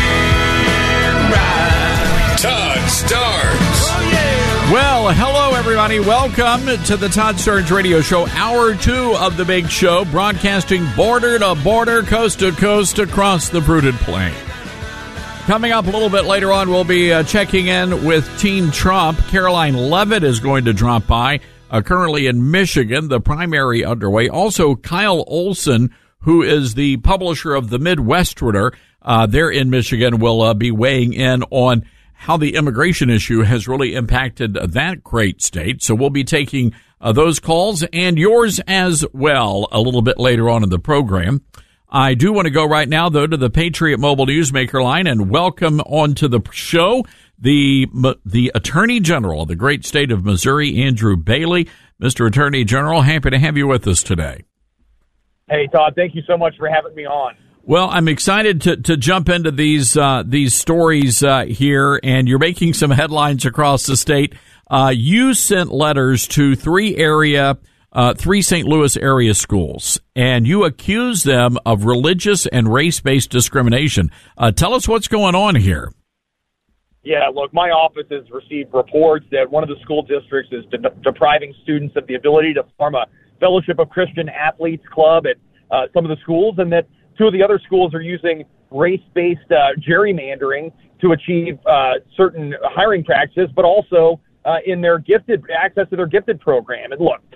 ride. Todd Starnes. Oh, yeah. Well, hello, everybody. Welcome to the Todd Starnes Radio Show, hour two of the big show, broadcasting border to border, coast to coast, across the fruited plain. Coming up a little bit later on, we'll be uh, checking in with Team Trump. Caroline Leavitt is going to drop by, uh, currently in Michigan, the primary underway. Also, Kyle Olson, who is the publisher of the Midwesterner, uh, there in Michigan, will uh, be weighing in on how the immigration issue has really impacted that great state. So we'll be taking uh, those calls and yours as well a little bit later on in the program. I do want to go right now, though, to the Patriot Mobile Newsmaker line and welcome onto the show the the Attorney General of the great state of Missouri, Andrew Bailey. Mister Attorney General, happy to have you with us today. Hey, Todd, thank you so much for having me on. Well, I'm excited to, to jump into these uh, these stories uh, here, and you're making some headlines across the state. Uh, you sent letters to three area Uh, three Saint Louis area schools, and you accuse them of religious and race-based discrimination. Uh, tell us what's going on here. Yeah, look, my office has received reports that one of the school districts is de- depriving students of the ability to form a Fellowship of Christian Athletes club at uh, some of the schools, and that two of the other schools are using race-based uh, gerrymandering to achieve uh, certain hiring practices, but also uh, in their gifted access to their gifted program. And look,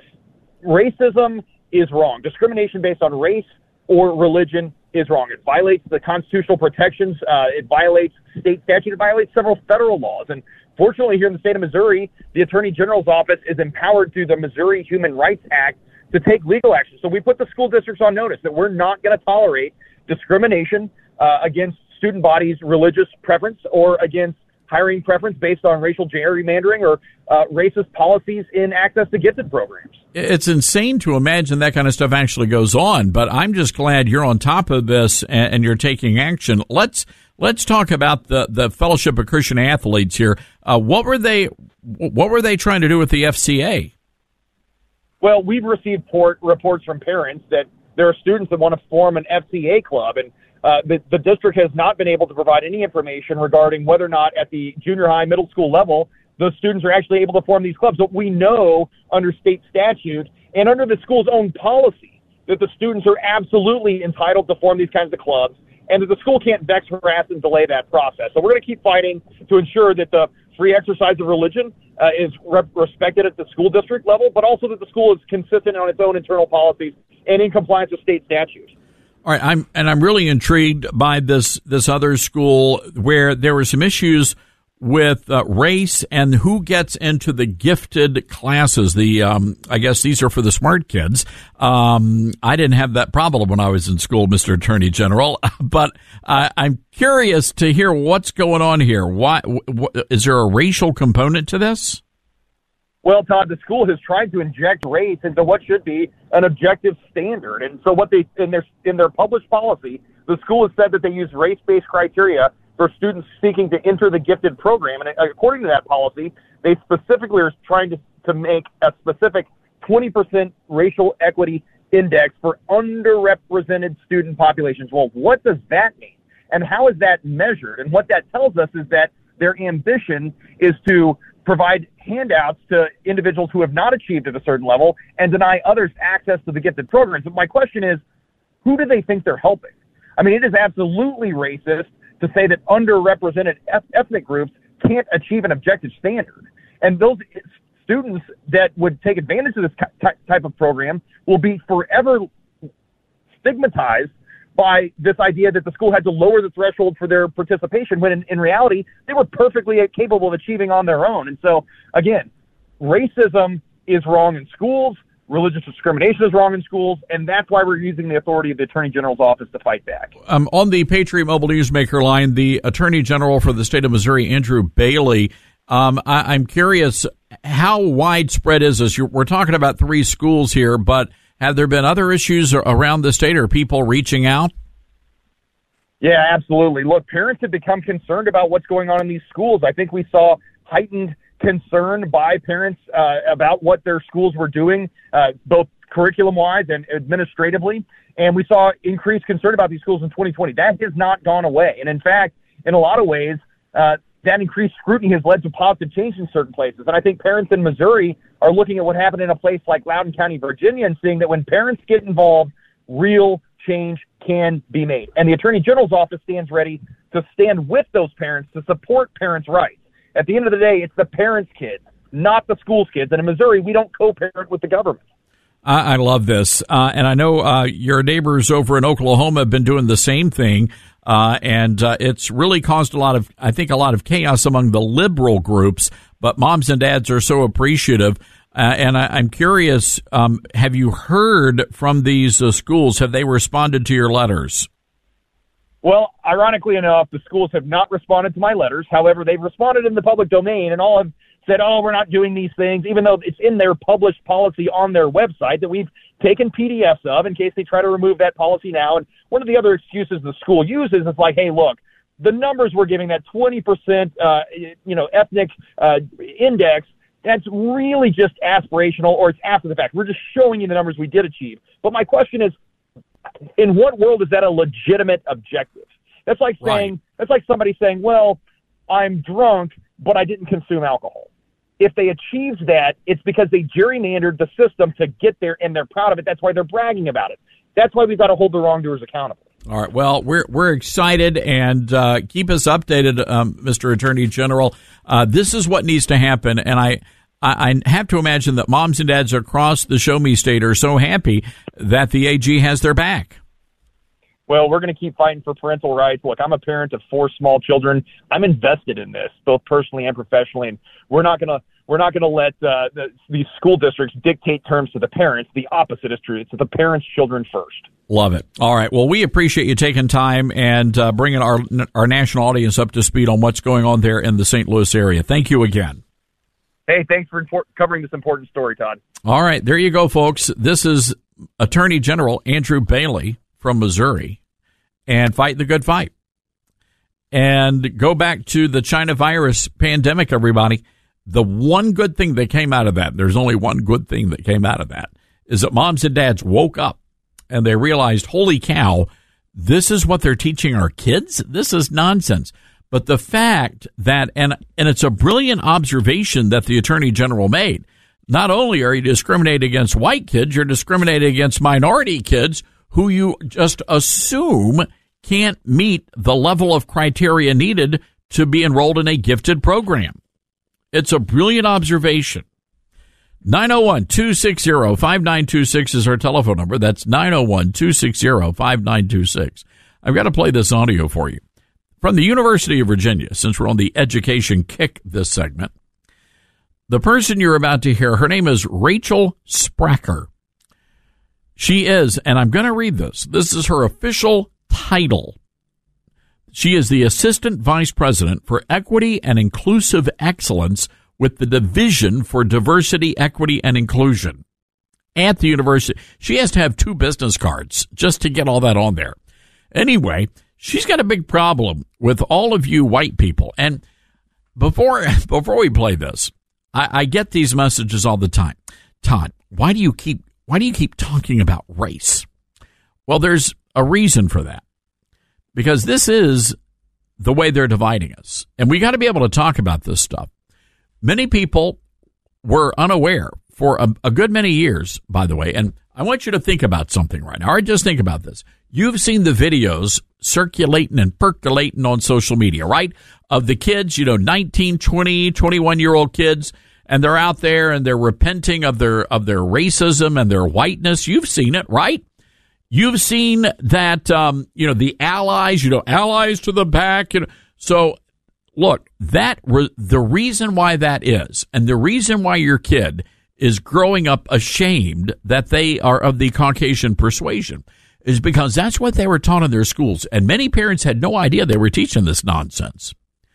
racism is wrong. Discrimination based on race or religion is wrong. It violates the constitutional protections. Uh, it violates state statute. It violates several federal laws. And fortunately, here in the state of Missouri, the Attorney General's office is empowered through the Missouri Human Rights Act to take legal action. So we put the school districts on notice that we're not going to tolerate discrimination uh, against student bodies' religious preference or against hiring preference based on racial gerrymandering or uh, racist policies in access to gifted programs. It's insane to imagine that kind of stuff actually goes on, but I'm just glad you're on top of this and, and you're taking action. Let's let's talk about the, the Fellowship of Christian Athletes here. Uh, what were they what were they trying to do with the F C A? Well, we've received port, reports from parents that there are students that want to form an F C A club, and uh, the, the district has not been able to provide any information regarding whether or not at the junior high, middle school level, those students are actually able to form these clubs. But we know under state statute and under the school's own policy that the students are absolutely entitled to form these kinds of clubs, and that the school can't vex, harass, and delay that process. So we're going to keep fighting to ensure that the free exercise of religion uh, is re- respected at the school district level, but also that the school is consistent on its own internal policies and in compliance with state statutes. All right, I'm and I'm really intrigued by this this other school where there were some issues with uh, race and who gets into the gifted classes. The um, I guess these are for the smart kids. Um, I didn't have that problem when I was in school, Mister Attorney General, but uh, I'm curious to hear what's going on here. Why w- is there a racial component to this? Well, Todd, the school has tried to inject race into what should be an objective standard, and so what they in their in their published policy, the school has said that they use race-based criteria for students seeking to enter the gifted program. And according to that policy, they specifically are trying to, to make a specific twenty percent racial equity index for underrepresented student populations. Well, what does that mean? And how is that measured? And what that tells us is that their ambition is to provide handouts to individuals who have not achieved at a certain level and deny others access to the gifted programs. But my question is, who do they think they're helping? I mean, it is absolutely racist to say that underrepresented ethnic groups can't achieve an objective standard. And those students that would take advantage of this type of program will be forever stigmatized by this idea that the school had to lower the threshold for their participation, when in, in reality, they were perfectly capable of achieving on their own. And so, again, racism is wrong in schools. Religious discrimination is wrong in schools, and that's why we're using the authority of the Attorney General's office to fight back. Um, on the Patriot Mobile Newsmaker line, the Attorney General for the state of Missouri, Andrew Bailey, um, I, I'm curious, how widespread is this? You're, we're talking about three schools here, but have there been other issues around the state? Are people reaching out? Yeah, absolutely. Look, parents have become concerned about what's going on in these schools. I think we saw heightened concern by parents uh, about what their schools were doing, uh, both curriculum-wise and administratively. And we saw increased concern about these schools in twenty twenty. That has not gone away. And in fact, in a lot of ways, uh, that increased scrutiny has led to positive change in certain places. And I think parents in Missouri are looking at what happened in a place like Loudoun County, Virginia, and seeing that when parents get involved, real change can be made. And the Attorney General's office stands ready to stand with those parents to support parents' rights. At the end of the day, it's the parents' kids, not the school's kids. And in Missouri, we don't co-parent with the government. I, I love this. Uh, and I know uh, your neighbors over in Oklahoma have been doing the same thing. Uh, and uh, it's really caused a lot of, I think, a lot of chaos among the liberal groups. But moms and dads are so appreciative. Uh, and I, I'm curious, um, have you heard from these uh, schools? Have they responded to your letters? Well, ironically enough, the schools have not responded to my letters. However, they've responded in the public domain, and all have said, oh, we're not doing these things, even though it's in their published policy on their website that we've taken P D Fs of in case they try to remove that policy now. And one of the other excuses the school uses is like, hey, look, the numbers we're giving, that twenty percent uh, you know, ethnic uh, index, that's really just aspirational, or it's after the fact. We're just showing you the numbers we did achieve. But my question is, in what world is that a legitimate objective? That's like saying, right. that's like somebody saying, well, I'm drunk, but I didn't consume alcohol. If they achieved that, it's because they gerrymandered the system to get there, and they're proud of it. That's why they're bragging about it. That's why we've got to hold the wrongdoers accountable. All right. Well, we're we're excited, and uh, keep us updated, um, Mister Attorney General. Uh, this is what needs to happen, and I, I I have to imagine that moms and dads across the Show Me State are so happy that the A G has their back. Well, we're going to keep fighting for parental rights. Look, I'm a parent of four small children. I'm invested in this, both personally and professionally, and we're not going to we're not going to let uh, the, these school districts dictate terms to the parents. The opposite is true. It's the parents' children first. Love it. All right. Well, we appreciate you taking time and uh, bringing our our national audience up to speed on what's going on there in the Saint Louis area. Thank you again. Hey, thanks for import- covering this important story, Todd. All right. There you go, folks. This is Attorney General Andrew Bailey from Missouri, and fight the good fight. And go back to the China virus pandemic, everybody. The one good thing that came out of that, there's only one good thing that came out of that, is that moms and dads woke up and they realized, holy cow, this is what they're teaching our kids? This is nonsense. But the fact that, and and it's a brilliant observation that the Attorney General made, not only are you discriminating against white kids, you're discriminating against minority kids who you just assume can't meet the level of criteria needed to be enrolled in a gifted program. It's a brilliant observation. nine oh one, two six zero, five nine two six is our telephone number. That's nine oh one, two six zero, five nine two six. I've got to play this audio for you. From the University of Virginia, since we're on the education kick this segment, the person you're about to hear, her name is Rachel Spracher. She is, and I'm going to read this. This is her official title. She is the Assistant Vice President for Equity and Inclusive Excellence with the Division for Diversity, Equity, and Inclusion at the university. She has to have two business cards just to get all that on there. Anyway, she's got a big problem with all of you white people. And before before we play this, I, I get these messages all the time. Todd, why do you keep why do you keep talking about race? Well, there's a reason for that. Because this is the way they're dividing us. And we got to be able to talk about this stuff. Many people were unaware for a, a good many years, by the way. And I want you to think about something right now. All right, just think about this. You've seen the videos circulating and percolating on social media, right? Of the kids, you know, nineteen, twenty, twenty-one-year-old kids, and they're out there and they're repenting of their of their racism and their whiteness. You've seen it, right? You've seen that, um, you know, the allies, you know, allies to the back. You know. So, look, that re- the reason why that is, and the reason why your kid is growing up ashamed that they are of the Caucasian persuasion is because that's what they were taught in their schools. And many parents had no idea they were teaching this nonsense.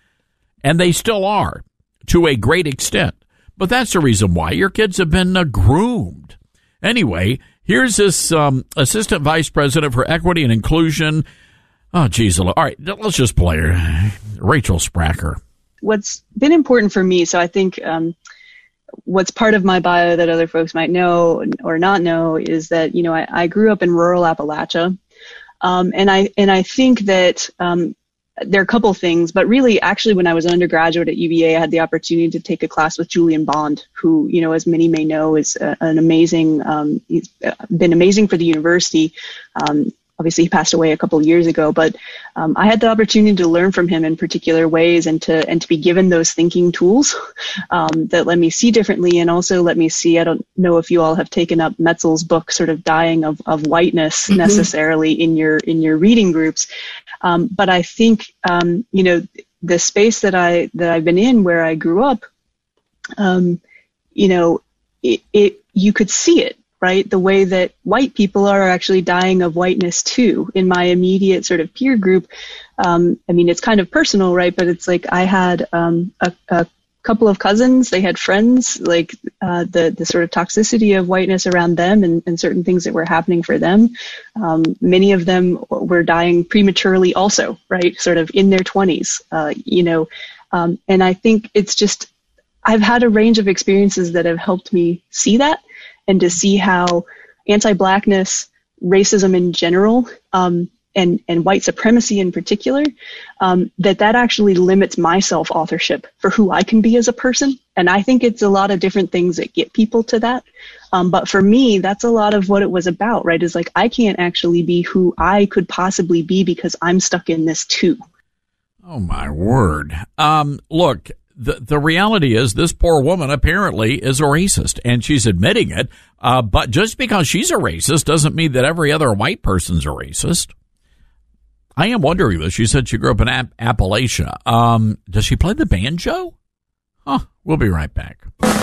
And they still are, to a great extent. But that's the reason why your kids have been uh, groomed. Anyway, here's this um, Assistant Vice President for Equity and Inclusion. Oh, geez. All right, let's just play her. Rachel Spracher. What's been important for me, so I think um, what's part of my bio that other folks might know or not know is that, you know, I, I grew up in rural Appalachia. Um, and I and I think that um, there are a couple things, but really, actually, when I was an undergraduate at U V A, I had the opportunity to take a class with Julian Bond, who, you know, as many may know, is a, an amazing, um, he's been amazing for the university. Um, obviously, he passed away a couple of years ago, but um, I had the opportunity to learn from him in particular ways and to and to be given those thinking tools um, that let me see differently and also let me see. I don't know if you all have taken up Metzel's book, sort of Dying of, of Whiteness, mm-hmm. necessarily in your in your reading groups. Um, but I think, um, you know, the space that I that I've been in where I grew up, um, you know, it, it you could see it, right? The way that white people are actually dying of whiteness too. In my immediate sort of peer group, um, I mean, it's kind of personal, right? But it's like I had um, a, a couple of cousins, they had friends, like uh, the the sort of toxicity of whiteness around them and, and certain things that were happening for them. Um, many of them were dying prematurely also, right? Sort of in their twenties, uh, you know. Um, and I think it's just, I've had a range of experiences that have helped me see that and to see how anti-Blackness, racism in general, um, and, and white supremacy in particular, um, that that actually limits my self-authorship for who I can be as a person. And I think it's a lot of different things that get people to that. Um, but for me, that's a lot of what it was about, right? Is like, I can't actually be who I could possibly be because I'm stuck in this too. Oh, my word. Um, look, the, the reality is this poor woman apparently is a racist, and she's admitting it. Uh, but just because she's a racist doesn't mean that every other white person's a racist. I am wondering, though, she said she grew up in App- Appalachia. Um, does she play the banjo? Huh, we'll be right back.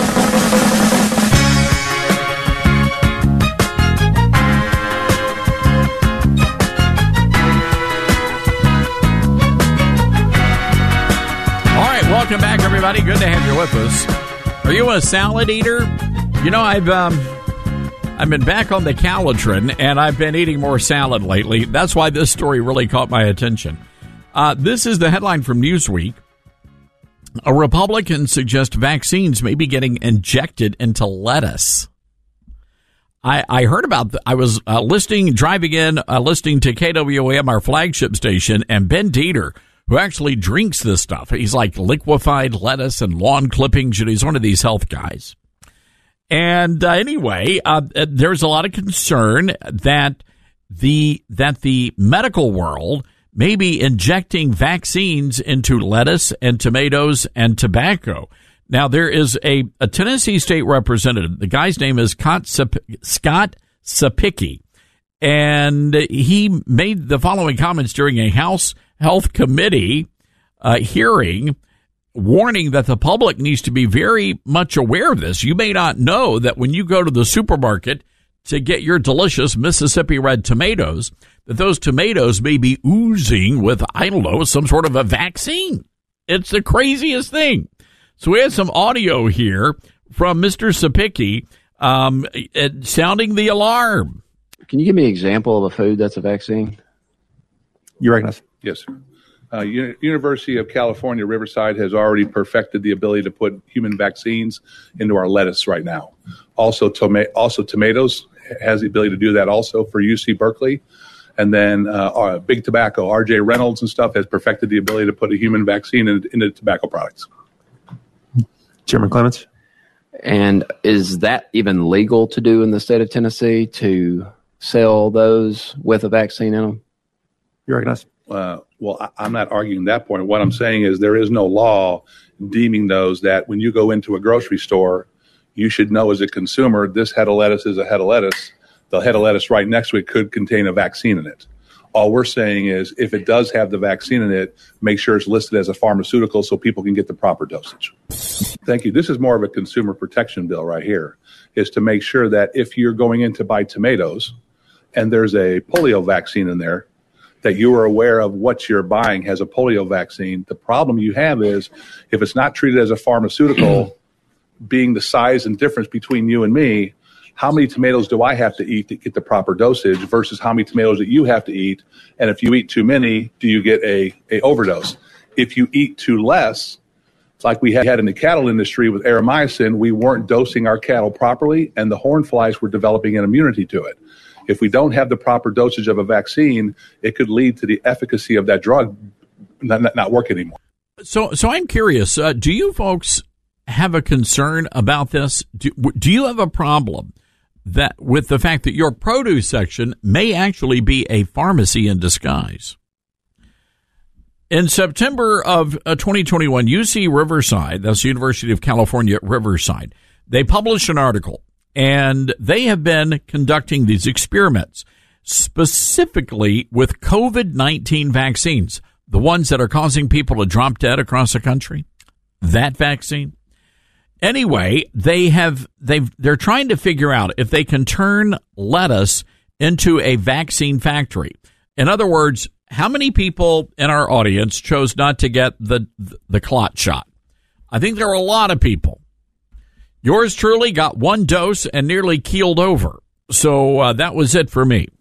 All right, welcome back, everybody. Good to have you with us. Are you a salad eater? You know, I've... Um, I've been back on the Calitrin, and I've been eating more salad lately. That's why this story really caught my attention. Uh, this is the headline from Newsweek. A Republican suggests vaccines may be getting injected into lettuce. I, I heard about, the, I was uh, listening, driving in, uh, listening to K W A M, our flagship station, and Ben Dieter, who actually drinks this stuff. He's like liquefied lettuce and lawn clippings, and he's one of these health guys. And uh, anyway, uh, there's a lot of concern that the that the medical world may be injecting vaccines into lettuce and tomatoes and tobacco. Now, there is a, a Tennessee state representative. The guy's name is Scott Cepicky, and he made the following comments during a House Health Committee uh, hearing, warning that the public needs to be very much aware of this. You may not know that when you go to the supermarket to get your delicious Mississippi red tomatoes, that those tomatoes may be oozing with, I don't know, some sort of a vaccine. It's the craziest thing. So we had some audio here from Mister Cepicky um, sounding the alarm. Can you give me an example of a food that's a vaccine? You recognize? Yes, sir. Uh, U- University of California, Riverside has already perfected the ability to put human vaccines into our lettuce right now. Also, toma- also tomatoes has the ability to do that also for U C Berkeley. And then uh, our Big Tobacco, R J Reynolds and stuff has perfected the ability to put a human vaccine in, into tobacco products. Chairman Clements. And is that even legal to do in the state of Tennessee, to sell those with a vaccine in them? You recognize? Uh, well, I, I'm not arguing that point. What I'm saying is there is no law deeming those that when you go into a grocery store, you should know as a consumer, this head of lettuce is a head of lettuce. The head of lettuce right next to it could contain a vaccine in it. All we're saying is if it does have the vaccine in it, make sure it's listed as a pharmaceutical so people can get the proper dosage. Thank you. This is more of a consumer protection bill right here, is to make sure that if you're going in to buy tomatoes and there's a polio vaccine in there, that you are aware of what you're buying has a polio vaccine. The problem you have is if it's not treated as a pharmaceutical, being the size and difference between you and me, how many tomatoes do I have to eat to get the proper dosage versus how many tomatoes that you have to eat? And if you eat too many, do you get a, a overdose? If you eat too less, like we had in the cattle industry with Aeromycin, we weren't dosing our cattle properly, and the horn flies were developing an immunity to it. If we don't have the proper dosage of a vaccine, it could lead to the efficacy of that drug not, not, not work anymore. So, so I'm curious, uh, do you folks have a concern about this? Do, do you have a problem that with the fact that your produce section may actually be a pharmacy in disguise? In September of uh, twenty twenty-one, U C Riverside, that's the University of California at Riverside, they published an article, and they have been conducting these experiments specifically with COVID nineteen vaccines, the ones that are causing people to drop dead across the country, that vaccine. Anyway, they have they've they're trying to figure out if they can turn lettuce into a vaccine factory. In other words, how many people in our audience chose not to get the the clot shot? I think there were a lot of people. Yours truly got one dose and nearly keeled over. So uh, that was it for me.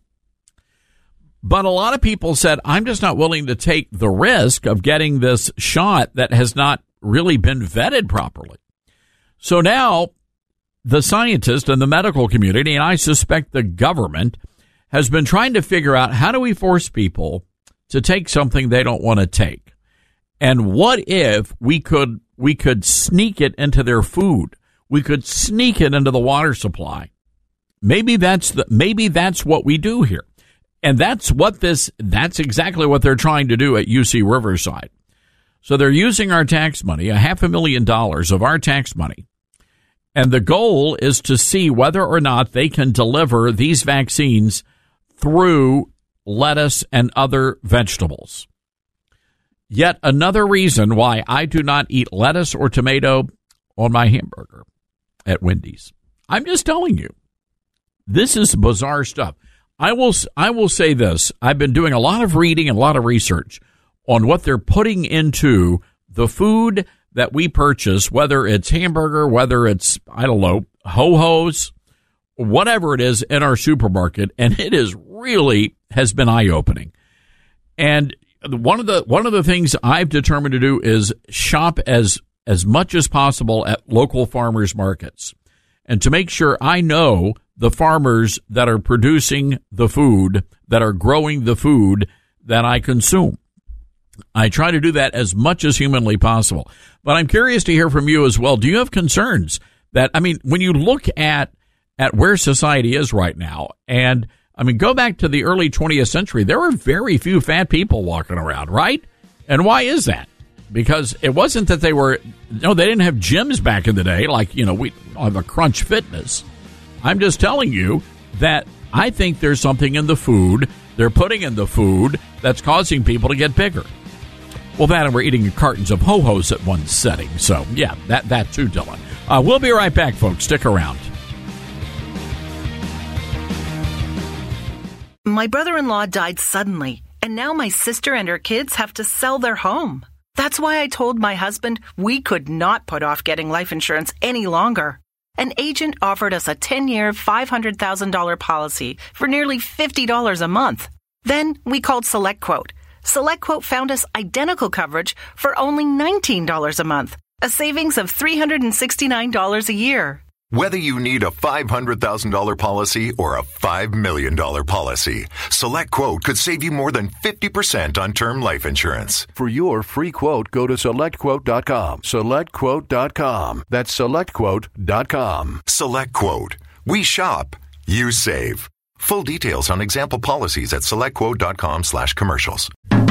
But a lot of people said, I'm just not willing to take the risk of getting this shot that has not really been vetted properly. So now the scientists and the medical community, and I suspect the government, has been trying to figure out how do we force people to take something they don't want to take. And what if we could we could sneak it into their food? We could sneak it into the water supply. Maybe that's the maybe that's what we do here. And that's what this that's exactly what they're trying to do at U C Riverside. So they're using our tax money, a half a million dollars of our tax money. And the goal is to see whether or not they can deliver these vaccines through lettuce and other vegetables. Yet another reason why I do not eat lettuce or tomato on my hamburger at Wendy's. I'm just telling you, this is bizarre stuff. I will I will say this. I've been doing a lot of reading and a lot of research on what they're putting into the food that we purchase, whether it's hamburger, whether it's, I don't know, Ho-Hos, whatever it is in our supermarket, and it is really has been eye-opening. And one of the one of the things I've determined to do is shop as as much as possible at local farmers markets, and to make sure I know the farmers that are producing the food, that are growing the food that I consume. I try to do that as much as humanly possible. But I'm curious to hear from you as well. Do you have concerns that, I mean, when you look at, at where society is right now, and I mean, go back to the early twentieth century, there were very few fat people walking around, right? And why is that? Because it wasn't that they were, no, they didn't have gyms back in the day, like, you know, we have a Crunch Fitness. I'm just telling you that I think there's something in the food they're putting in the food that's causing people to get bigger. Well, that and we're eating cartons of Ho-Hos at one setting. So, yeah, that, that too, Dylan. Uh, we'll be right back, folks. Stick around. My brother-in-law died suddenly, and now my sister and her kids have to sell their home. That's why I told my husband we could not put off getting life insurance any longer. An agent offered us a ten-year, five hundred thousand dollars policy for nearly fifty dollars a month. Then we called SelectQuote. SelectQuote found us identical coverage for only nineteen dollars a month, a savings of three hundred sixty-nine dollars a year. Whether you need a five hundred thousand dollars policy or a five million dollars policy, SelectQuote could save you more than fifty percent on term life insurance. For your free quote, go to select quote dot com. select quote dot com. That's select quote dot com. SelectQuote. We shop, you save. Full details on example policies at select quote dot com slash commercials.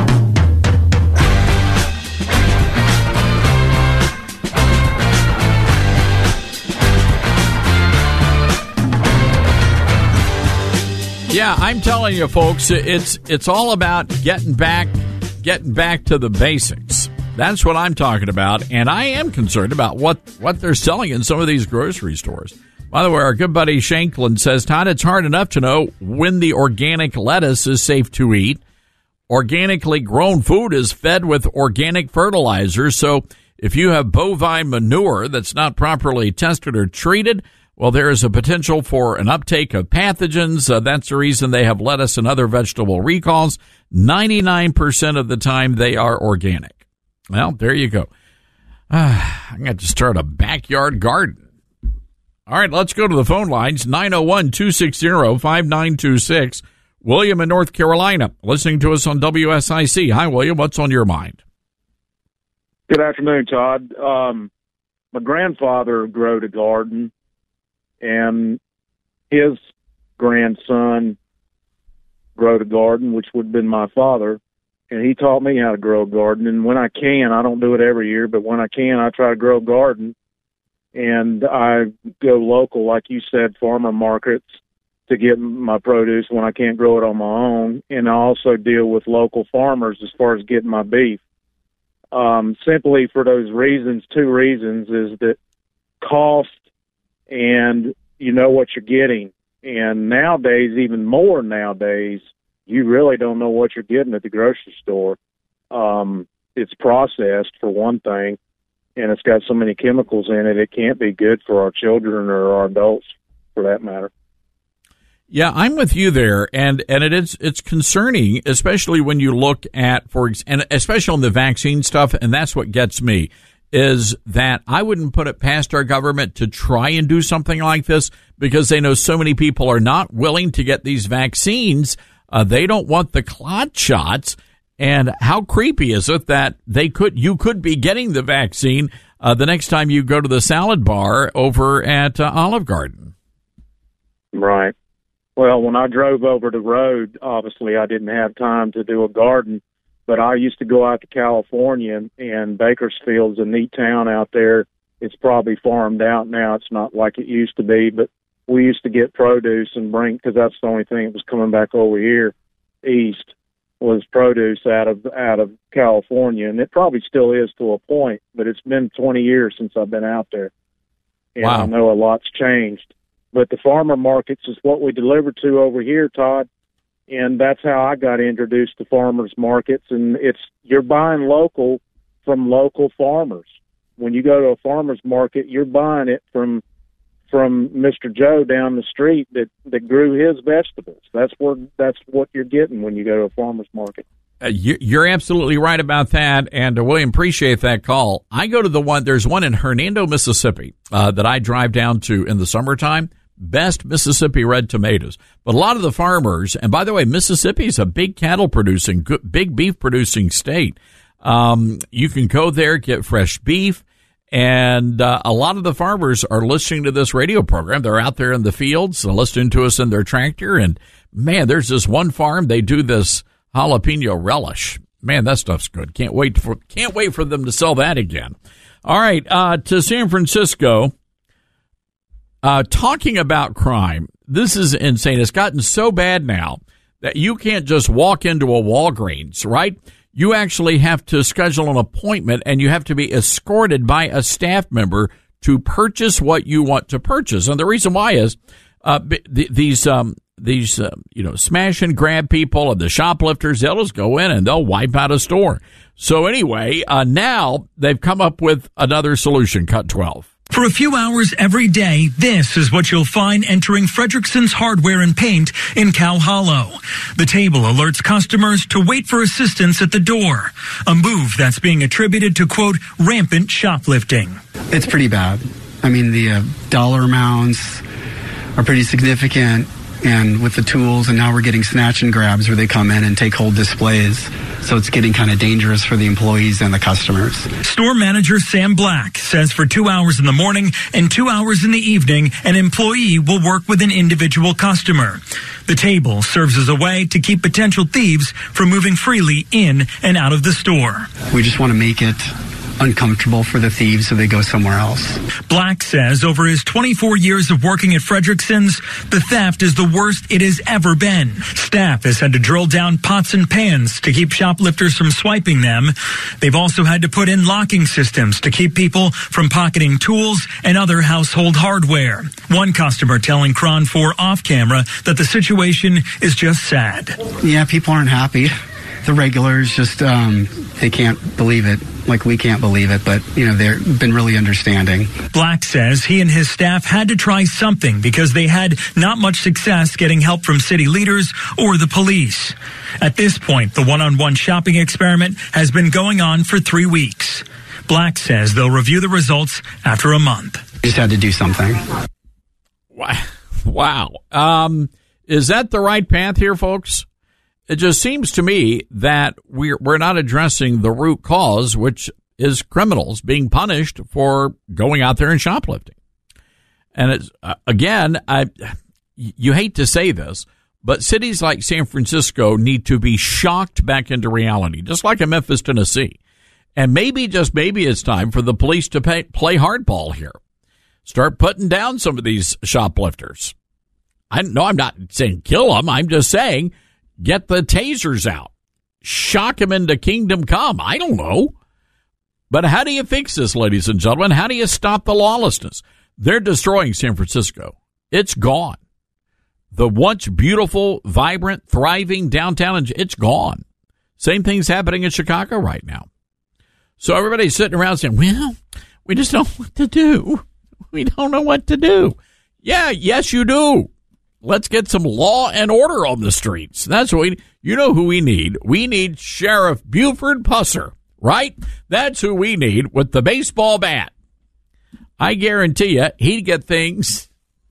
Yeah, I'm telling you, folks, it's it's all about getting back, getting back to the basics. That's what I'm talking about, and I am concerned about what, what they're selling in some of these grocery stores. By the way, our good buddy Shanklin says, Todd, it's hard enough to know when the organic lettuce is safe to eat. Organically grown food is fed with organic fertilizer, so if you have bovine manure that's not properly tested or treated, well, there is a potential for an uptake of pathogens. Uh, that's the reason they have lettuce and other vegetable recalls. ninety-nine percent of the time, they are organic. Well, there you go. Uh, I'm going to start a backyard garden. All right, let's go to the phone lines. nine oh one, two six zero, five nine two six. William in North Carolina, listening to us on W S I C. Hi, William. What's on your mind? Good afternoon, Todd. Um, my grandfather grew a garden, and his grandson grew a garden, which would have been my father, and he taught me how to grow a garden. And when I can, I don't do it every year, but when I can, I try to grow a garden. And I go local, like you said, farmer markets to get my produce when I can't grow it on my own. And I also deal with local farmers as far as getting my beef. Um, simply for those reasons, two reasons, is that cost and you know what you're getting. And nowadays, even more nowadays, you really don't know what you're getting at the grocery store. Um, it's processed, for one thing, and it's got so many chemicals in it, it can't be good for our children or our adults, for that matter. Yeah, I'm with you there, and and it is it's concerning, especially when you look at, for and especially on the vaccine stuff, and that's what gets me, is that I wouldn't put it past our government to try and do something like this, because they know so many people are not willing to get these vaccines. Uh, they don't want the clot shots. And how creepy is it that they could, you could be getting the vaccine uh, the next time you go to the salad bar over at uh, Olive Garden? Right. Well, when I drove over the road, obviously I didn't have time to do a garden, but I used to go out to California, and Bakersfield's a neat town out there. It's probably farmed out now. It's not like it used to be, but we used to get produce and bring, because that's the only thing that was coming back over here east, was produce out of out of California, and it probably still is to a point, but it's been twenty years since I've been out there, and wow. I know a lot's changed. But the farmer markets is what we deliver to over here, Todd, and that's how I got introduced to farmers markets. And it's you're buying local from local farmers. When you go to a farmer's market, you're buying it from from Mister Joe down the street that, that grew his vegetables. That's what that's what you're getting when you go to a farmer's market. Uh, you, you're absolutely right about that, and uh, William, appreciate that call. I go to the one, there's one in Hernando, Mississippi, uh, that I drive down to in the summertime. best Mississippi red tomatoes. But a lot of the farmers, and by the way, Mississippi is a big cattle producing, good, big beef producing state. Um, you can go there, get fresh beef. And uh, a lot of the farmers are listening to this radio program. They're out there in the fields listening to us in their tractor. And, man, there's this one farm. They do this jalapeno relish. Man, that stuff's good. Can't wait for can't wait for them to sell that again. All right, uh, to San Francisco. Uh, talking about crime, this is insane. It's gotten so bad now that you can't just walk into a Walgreens, right? You actually have to schedule an appointment, and you have to be escorted by a staff member to purchase what you want to purchase. And the reason why is uh, th- these um, these uh, you know smash and grab people and the shoplifters, they'll just go in and they'll wipe out a store. So anyway, uh, now they've come up with another solution. Cut twelve. For a few hours every day, this is what you'll find entering Fredrickson's Hardware and Paint in Cow Hollow. The table alerts customers to wait for assistance at the door, a move that's being attributed to, quote, rampant shoplifting. It's pretty bad. I mean, the uh, dollar amounts are pretty significant, and with the tools, and now we're getting snatch and grabs where they come in and take whole displays. So it's getting kind of dangerous for the employees and the customers. Store manager Sam Black says for two hours in the morning and two hours in the evening, an employee will work with an individual customer. The table serves as a way to keep potential thieves from moving freely in and out of the store. We just want to make it uncomfortable for the thieves so they go somewhere else. Black says over his twenty-four years of working at Fredrickson's, the theft is the worst it has ever been. Staff has had to drill down pots and pans to keep shoplifters from swiping them. They've also had to put in locking systems to keep people from pocketing tools and other household hardware. One customer telling Cron four off camera that the situation is just sad. Yeah, people aren't happy. The regulars just, um, they can't believe it. Like we can't believe it, but, you know, they've been really understanding. Black says he and his staff had to try something because they had not much success getting help from city leaders or the police. At this point, the one-on-one shopping experiment has been going on for three weeks. Black says they'll review the results after a month. Just had to do something. Wow. Um, is that the right path here, folks? It just seems to me that we're we're not addressing the root cause, which is criminals being punished for going out there and shoplifting. And it's uh, again, I you hate to say this, but cities like San Francisco need to be shocked back into reality, just like in Memphis, Tennessee. And maybe, just maybe, it's time for the police to pay, play hardball here. Start putting down some of these shoplifters. I no, I'm not saying kill them. I'm just saying, get the tasers out. Shock them into kingdom come. I don't know. But how do you fix this, ladies and gentlemen? How do you stop the lawlessness? They're destroying San Francisco. It's gone. The once beautiful, vibrant, thriving downtown, it's gone. Same thing's happening in Chicago right now. So everybody's sitting around saying, well, we just don't know what to do. We don't know what to do. Yeah, yes, you do. Let's get some law and order on the streets. That's what we, you know who we need. We need Sheriff Buford Pusser, right? That's who we need with the baseball bat. I guarantee you he'd get things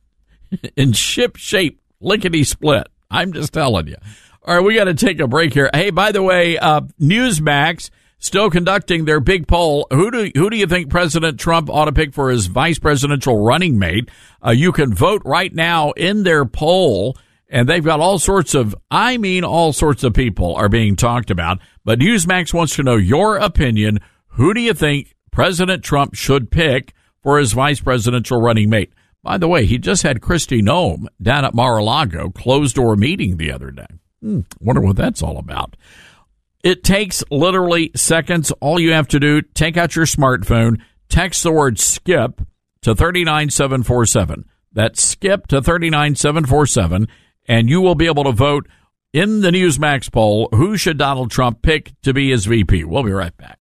in ship shape, lickety split. I'm just telling you. All right, we got to take a break here. Hey, by the way, uh, Newsmax still conducting their big poll. Who do who do you think President Trump ought to pick for his vice presidential running mate? Uh, you can vote right now in their poll, and they've got all sorts of, I mean, all sorts of people are being talked about. But Newsmax wants to know your opinion. Who do you think President Trump should pick for his vice presidential running mate? By the way, he just had Kristi Noem down at Mar-a-Lago closed-door meeting the other day. Hmm, wonder what that's all about. It takes literally seconds. All you have to do, take out your smartphone, text the word SKIP to three nine seven four seven. That's SKIP to three nine seven four seven, and you will be able to vote in the Newsmax poll. Who should Donald Trump pick to be his V P? We'll be right back.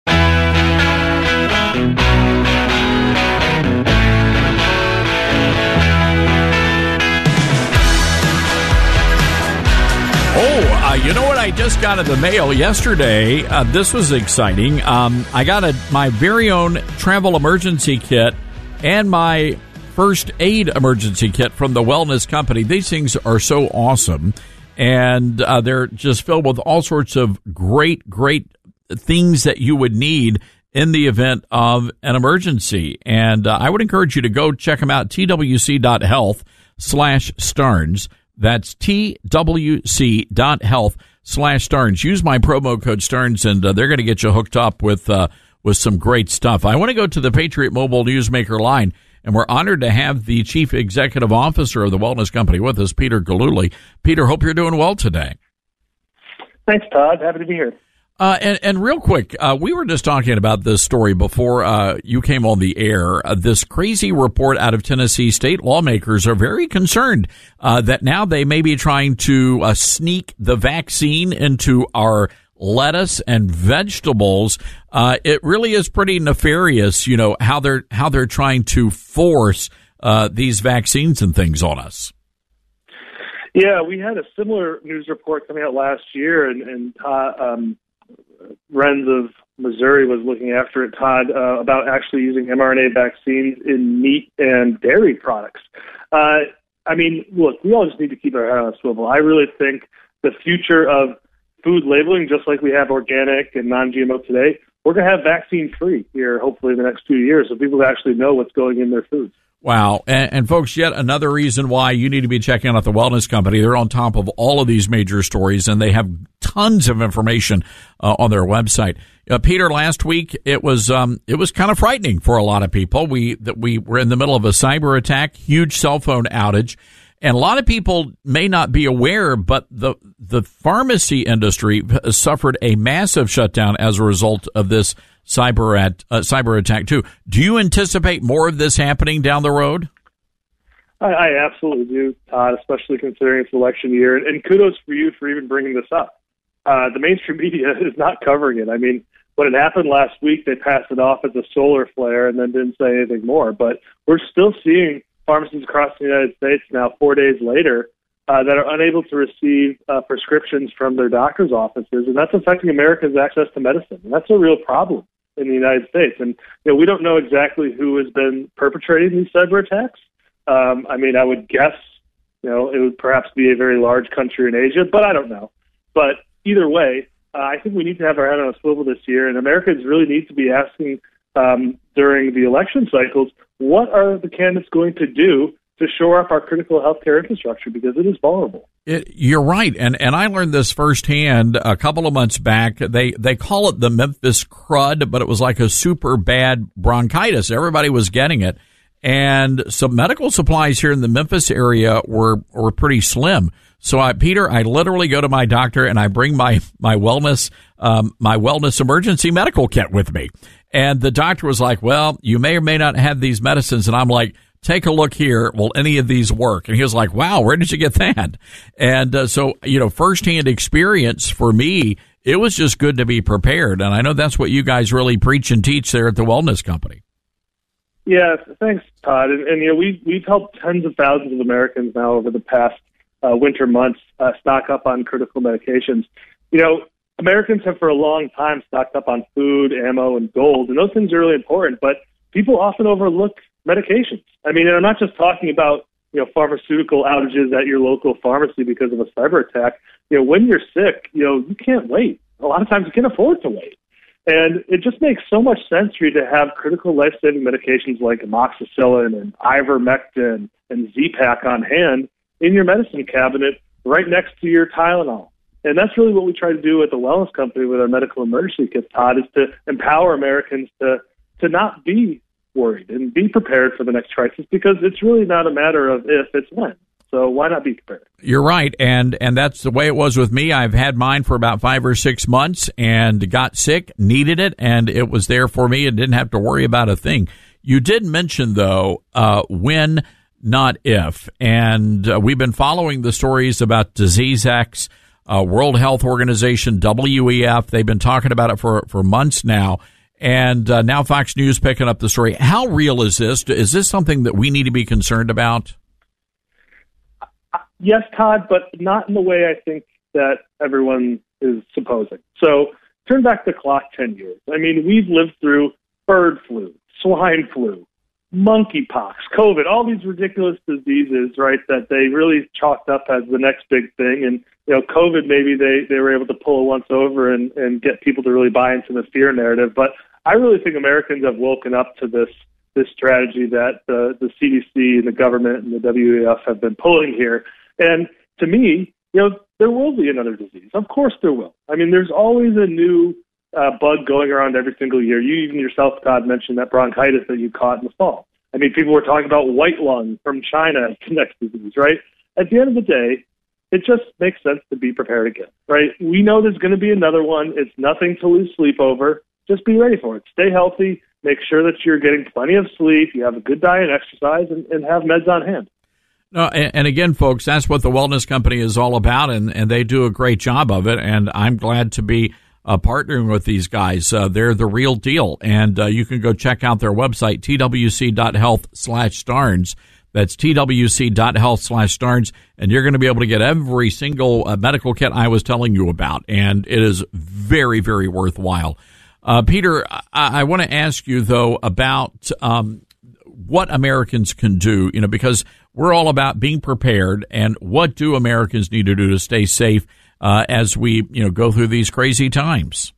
Oh, uh, you know what I just got in the mail yesterday? Uh, this was exciting. Um, I got a, my very own travel emergency kit and my first aid emergency kit from the Wellness Company. These things are so awesome, and uh, they're just filled with all sorts of great, great things that you would need in the event of an emergency. And uh, I would encourage you to go check them out, twc.health slash Starnes. That's twc.health slash Starnes. Use my promo code Starnes, and uh, they're going to get you hooked up with uh, with some great stuff. I want to go to the Patriot Mobile Newsmaker line, and we're honored to have the Chief Executive Officer of the Wellness Company with us, Peter Gillooly. Peter, hope you're doing well today. Thanks, Todd. Happy to be here. Uh, and, and real quick, uh, we were just talking about this story before uh, you came on the air. Uh, this crazy report out of Tennessee. State lawmakers are very concerned uh, that now they may be trying to uh, sneak the vaccine into our lettuce and vegetables. Uh, it really is pretty nefarious, you know, how they're how they're trying to force uh, these vaccines and things on us. Yeah, we had a similar news report coming out last year, and, and uh, um, Renz of Missouri was looking after it, Todd, uh, about actually using mRNA vaccines in meat and dairy products. Uh, I mean, look, we all just need to keep our head on a swivel. I really think the future of food labeling, just like we have organic and non-G M O today, we're going to have vaccine-free here, hopefully, in the next two years, so people actually know what's going in their foods. Wow. And, and folks, yet another reason why you need to be checking out the Wellness Company. They're on top of all of these major stories, and they have tons of information uh, on their website. Uh, Peter, last week it was um, it was kind of frightening for a lot of people. We that we were in the middle of a cyber attack, huge cell phone outage, and a lot of people may not be aware, but the the pharmacy industry suffered a massive shutdown as a result of this cyber at uh, cyber attack too. Do you anticipate more of this happening down the road? I, I absolutely do, Todd, especially considering it's election year. And, and kudos for you for even bringing this up. Uh, the mainstream media is not covering it. I mean, when it happened last week, they passed it off as a solar flare and then didn't say anything more. But we're still seeing pharmacies across the United States now, four days later, uh, that are unable to receive uh, prescriptions from their doctor's offices, and that's affecting Americans' access to medicine. And that's a real problem in the United States. And you know, we don't know exactly who has been perpetrating these cyber attacks. Um, I mean, I would guess, you know, it would perhaps be a very large country in Asia, but I don't know. But either way, uh, I think we need to have our head on a swivel this year, and Americans really need to be asking um, during the election cycles, what are the candidates going to do to shore up our critical healthcare infrastructure, because it is vulnerable. It, you're right, and and I learned this firsthand a couple of months back. They they call it the Memphis crud, but it was like a super bad bronchitis. Everybody was getting it, and some medical supplies here in the Memphis area were were pretty slim. So, I, Peter, I literally go to my doctor and I bring my my wellness um, my wellness emergency medical kit with me, and the doctor was like, "Well, you may or may not have these medicines," and I'm like, take a look here. Will any of these work? And he was like, wow, where did you get that? And uh, so, you know, firsthand experience for me, it was just good to be prepared. And I know that's what you guys really preach and teach there at the Wellness Company. Yeah, thanks, Todd. And, and you know, we, we've helped tens of thousands of Americans now over the past uh, winter months uh, stock up on critical medications. You know, Americans have for a long time stocked up on food, ammo, and gold. And those things are really important, but people often overlook medications. I mean, and I'm not just talking about, you know, pharmaceutical outages at your local pharmacy because of a cyber attack. You know, when you're sick, you know, you can't wait. A lot of times you can't afford to wait. And it just makes so much sense for you to have critical life-saving medications like amoxicillin and ivermectin and Z-Pak on hand in your medicine cabinet right next to your Tylenol. And that's really what we try to do at the Wellness Company with our medical emergency kits, Todd, is to empower Americans to to not be worried and be prepared for the next crisis, because it's really not a matter of if, it's when. So why not be prepared? You're right, and and that's the way it was with me. I've had mine for about five or six months and got sick, needed it, and it was there for me and didn't have to worry about a thing. You did mention, though, uh, when, not if, and uh, we've been following the stories about Disease X, uh, World Health Organization, W E F. They've been talking about it for, for months now. And uh, now Fox News picking up the story. How real is this? Is this something that we need to be concerned about? Yes, Todd, but not in the way I think that everyone is supposing. So turn back the clock ten years. I mean, we've lived through bird flu, swine flu, monkeypox, COVID, all these ridiculous diseases, right, that they really chalked up as the next big thing. And, you know, COVID, maybe they, they were able to pull a once over and, and get people to really buy into the fear narrative. But I really think Americans have woken up to this this strategy that the, the C D C and the government and the W E F have been pulling here. And to me, you know, there will be another disease. Of course there will. I mean, there's always a new uh, bug going around every single year. You even yourself, Todd, mentioned that bronchitis that you caught in the fall. I mean, people were talking about white lung from China as the next disease, right? At the end of the day, it just makes sense to be prepared again, right? We know there's going to be another one. It's nothing to lose sleep over. Just be ready for it. Stay healthy. Make sure that you're getting plenty of sleep, you have a good diet and exercise, and, and have meds on hand. No, and, and again, folks, that's what the Wellness Company is all about, and, and they do a great job of it, and I'm glad to be uh, partnering with these guys. Uh, they're the real deal, and uh, you can go check out their website, twc.health slash Starnes. That's twc.health slash Starnes, and you're going to be able to get every single uh, medical kit I was telling you about, and it is very, very worthwhile. Uh, Peter, I, I want to ask you, though, about um, what Americans can do, you know, because we're all about being prepared, and what do Americans need to do to stay safe uh, as we, you know, go through these crazy times?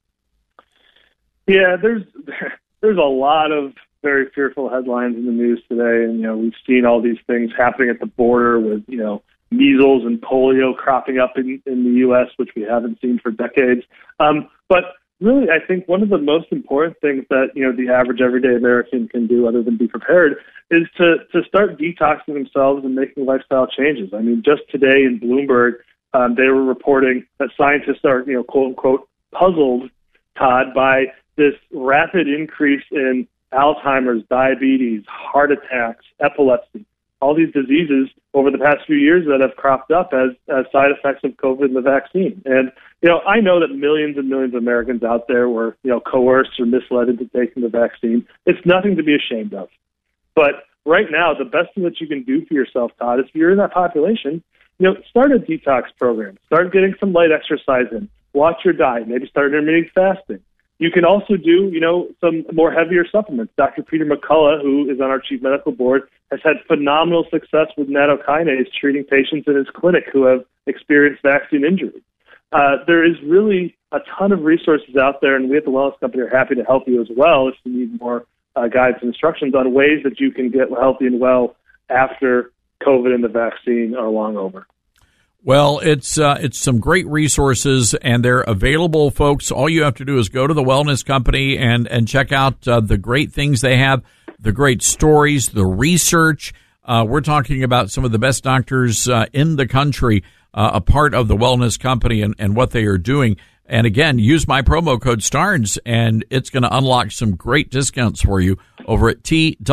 Yeah, there's there's a lot of very fearful headlines in the news today, and, you know, we've seen all these things happening at the border with, you know, measles and polio cropping up in, in the U S, which we haven't seen for decades. Um, but really, I think one of the most important things that, you know, the average everyday American can do other than be prepared is to, to start detoxing themselves and making lifestyle changes. I mean, just today in Bloomberg, um, they were reporting that scientists are, you know, quote unquote, puzzled, Todd, by this rapid increase in Alzheimer's, diabetes, heart attacks, epilepsy, all these diseases over the past few years that have cropped up as, as side effects of COVID and the vaccine. And, you know, I know that millions and millions of Americans out there were, you know, coerced or misled into taking the vaccine. It's nothing to be ashamed of. But right now, the best thing that you can do for yourself, Todd, is if you're in that population, you know, start a detox program. Start getting some light exercise in. Watch your diet. Maybe start intermittent fasting. You can also do, you know, some more heavier supplements. Doctor Peter McCullough, who is on our chief medical board, has had phenomenal success with nattokinase treating patients in his clinic who have experienced vaccine injury. Uh, there is really a ton of resources out there, and we at the Wellness Company are happy to help you as well if you need more uh, guides and instructions on ways that you can get healthy and well after COVID and the vaccine are long over. Well, it's uh, it's some great resources, and they're available, folks. All you have to do is go to the Wellness Company and, and check out uh, the great things they have, the great stories, the research. Uh, we're talking about some of the best doctors uh, in the country, uh, a part of the Wellness Company and, and what they are doing. And again, use my promo code STARNS, and it's going to unlock some great discounts for you over at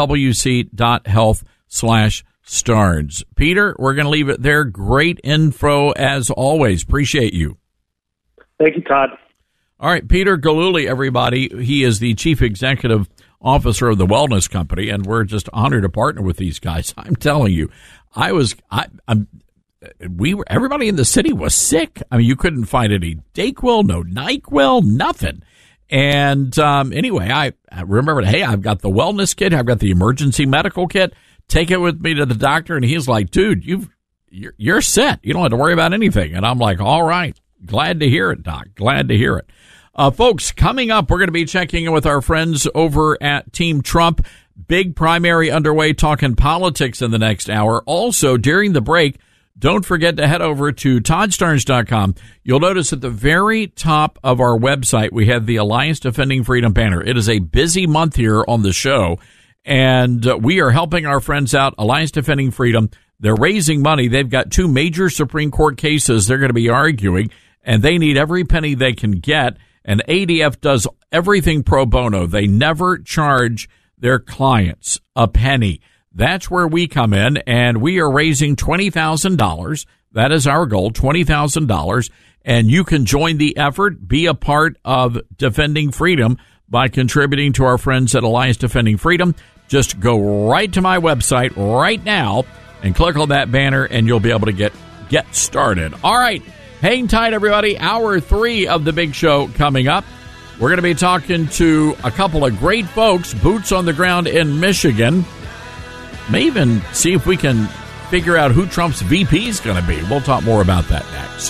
twc.health slash Starnes. Peter, we're going to leave it there. Great info as always. Appreciate you. Thank you, Todd. All right, Peter Gillooly, everybody. He is the Chief Executive Officer of the Wellness Company, and we're just honored to partner with these guys. I'm telling you, I was, I, I'm, we were, everybody in the city was sick. I mean, you couldn't find any Dayquil, no NyQuil, nothing. And um, anyway, I, I remembered, hey, I've got the wellness kit, I've got the emergency medical kit. Take it with me to the doctor, and he's like, dude, you've, you're, you're set. You don't have to worry about anything. And I'm like, all right, glad to hear it, Doc. Glad to hear it. Uh, folks, coming up, we're going to be checking in with our friends over at Team Trump. Big primary underway, talking politics in the next hour. Also, during the break, don't forget to head over to todd starnes dot com. You'll notice at the very top of our website, we have the Alliance Defending Freedom banner. It is a busy month here on the show. And uh, we are helping our friends out, Alliance Defending Freedom. They're raising money. They've got two major Supreme Court cases they're going to be arguing, and they need every penny they can get. And A D F does everything pro bono. They never charge their clients a penny. That's where we come in, and we are raising twenty thousand dollars. That is our goal, twenty thousand dollars. And you can join the effort, be a part of Defending Freedom by contributing to our friends at Alliance Defending Freedom. Just go right to my website right now and click on that banner, and you'll be able to get get started. All right, hang tight, everybody. Hour three of the big show coming up. We're going to be talking to a couple of great folks, boots on the ground in Michigan. May even see if we can figure out who Trump's V P is going to be. We'll talk more about that next.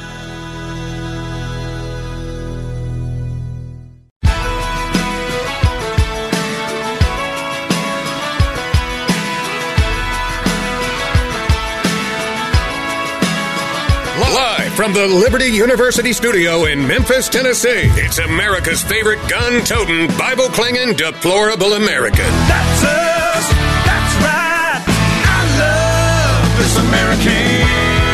Live from the Liberty University studio in Memphis, Tennessee, it's America's favorite gun-toting, Bible-clinging, deplorable American. That's us. That's right. I love this American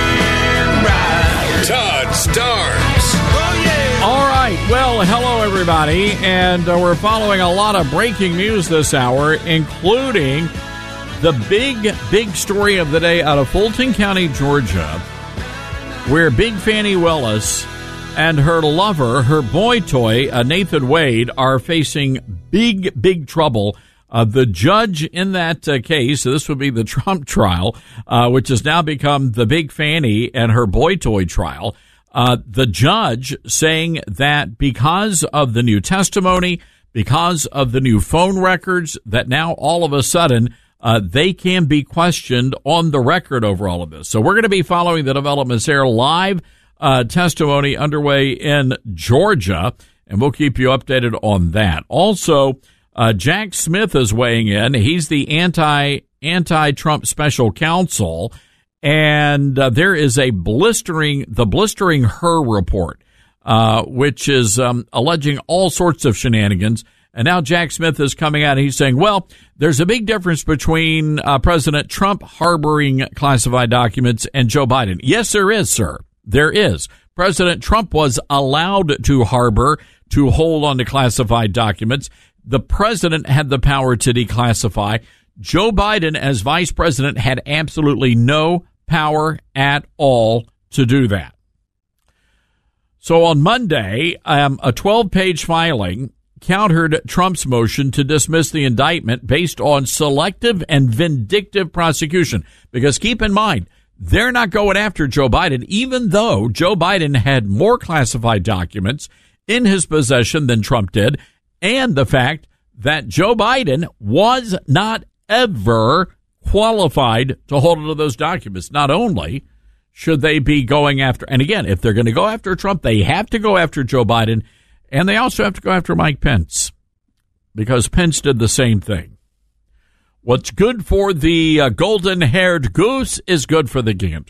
ride. Todd Starnes. Oh, yeah. All right. Well, hello, everybody. And uh, we're following a lot of breaking news this hour, including the big, big story of the day out of Fulton County, Georgia, where Big Fannie Willis and her lover, her boy toy, uh, Nathan Wade, are facing big, big trouble. Uh, the judge in that uh, case, so this would be the Trump trial, uh, which has now become the Big Fannie and her boy toy trial. Uh, the judge saying that because of the new testimony, because of the new phone records, that now all of a sudden Uh, they can be questioned on the record over all of this. So we're going to be following the developments here. Live uh, testimony underway in Georgia, and we'll keep you updated on that. Also, uh, Jack Smith is weighing in. He's the anti, anti-Trump special counsel, and uh, there is a blistering, the blistering her report, uh, which is um, alleging all sorts of shenanigans. And now Jack Smith is coming out and he's saying, well, there's a big difference between uh, President Trump harboring classified documents and Joe Biden. Yes, there is, sir. There is. President Trump was allowed to harbor, to hold on to classified documents. The president had the power to declassify. Joe Biden, as vice president, had absolutely no power at all to do that. So on Monday, um, a twelve-page filing countered Trump's motion to dismiss the indictment based on selective and vindictive prosecution. Because keep in mind, they're not going after Joe Biden, even though Joe Biden had more classified documents in his possession than Trump did, and the fact that Joe Biden was not ever qualified to hold onto those documents. Not only should they be going after, and again, if they're going to go after Trump, they have to go after Joe Biden. And they also have to go after Mike Pence, because Pence did the same thing. What's good for the uh, golden-haired goose is good for the gander.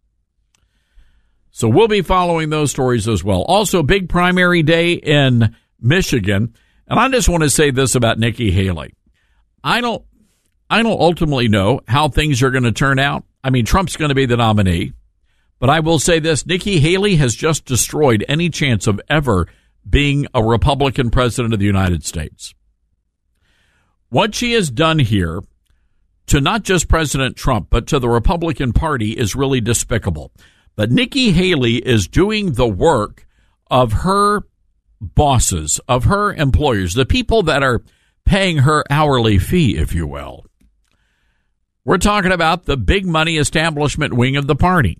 So we'll be following those stories as well. Also, big primary day in Michigan. And I just want to say this about Nikki Haley. I don't, I don't ultimately know how things are going to turn out. I mean, Trump's going to be the nominee. But I will say this, Nikki Haley has just destroyed any chance of ever being a Republican president of the United States. What she has done here to not just President Trump, but to the Republican Party is really despicable. But Nikki Haley is doing the work of her bosses, of her employers, the people that are paying her hourly fee, if you will. We're talking about the big money establishment wing of the party.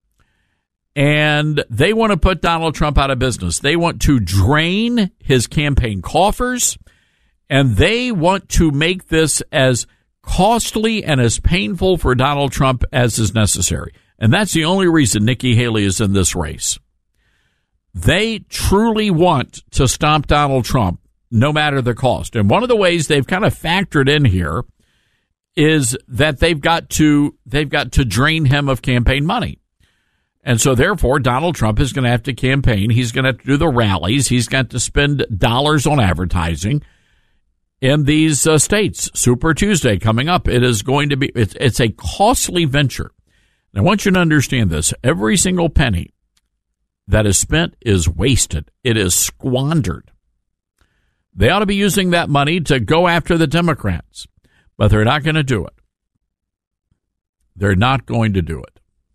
And they want to put Donald Trump out of business. They want to drain his campaign coffers, and they want to make this as costly and as painful for Donald Trump as is necessary. And that's the only reason Nikki Haley is in this race. They truly want to stop Donald Trump, no matter the cost. And one of the ways they've kind of factored in here is that they've got to they've got to drain him of campaign money. And so, therefore, Donald Trump is going to have to campaign. He's going to have to do the rallies. He's got to spend dollars on advertising in these uh, states. Super Tuesday coming up. It is going to be, it's, it's a costly venture. And I want you to understand this. Every single penny that is spent is wasted. It is squandered. They ought to be using that money to go after the Democrats, but they're not going to do it. They're not going to do it.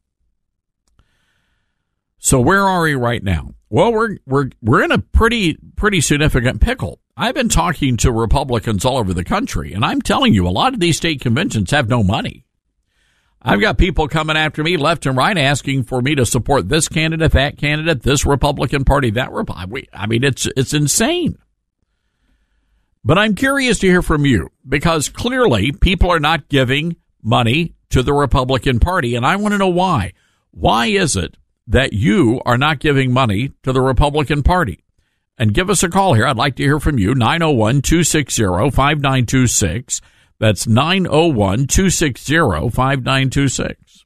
So where are we right now? Well, we're we're we're in a pretty pretty significant pickle. I've been talking to Republicans all over the country, and I'm telling you, a lot of these state conventions have no money. I've got people coming after me left and right asking for me to support this candidate, that candidate, this Republican Party, that Republican. I mean, it's it's insane. But I'm curious to hear from you because clearly people are not giving money to the Republican Party, and I want to know why. Why is it that you are not giving money to the Republican Party? And give us a call here. I'd like to hear from you, nine oh one, two six zero, five nine two six. That's nine oh one, two six zero, five nine two six.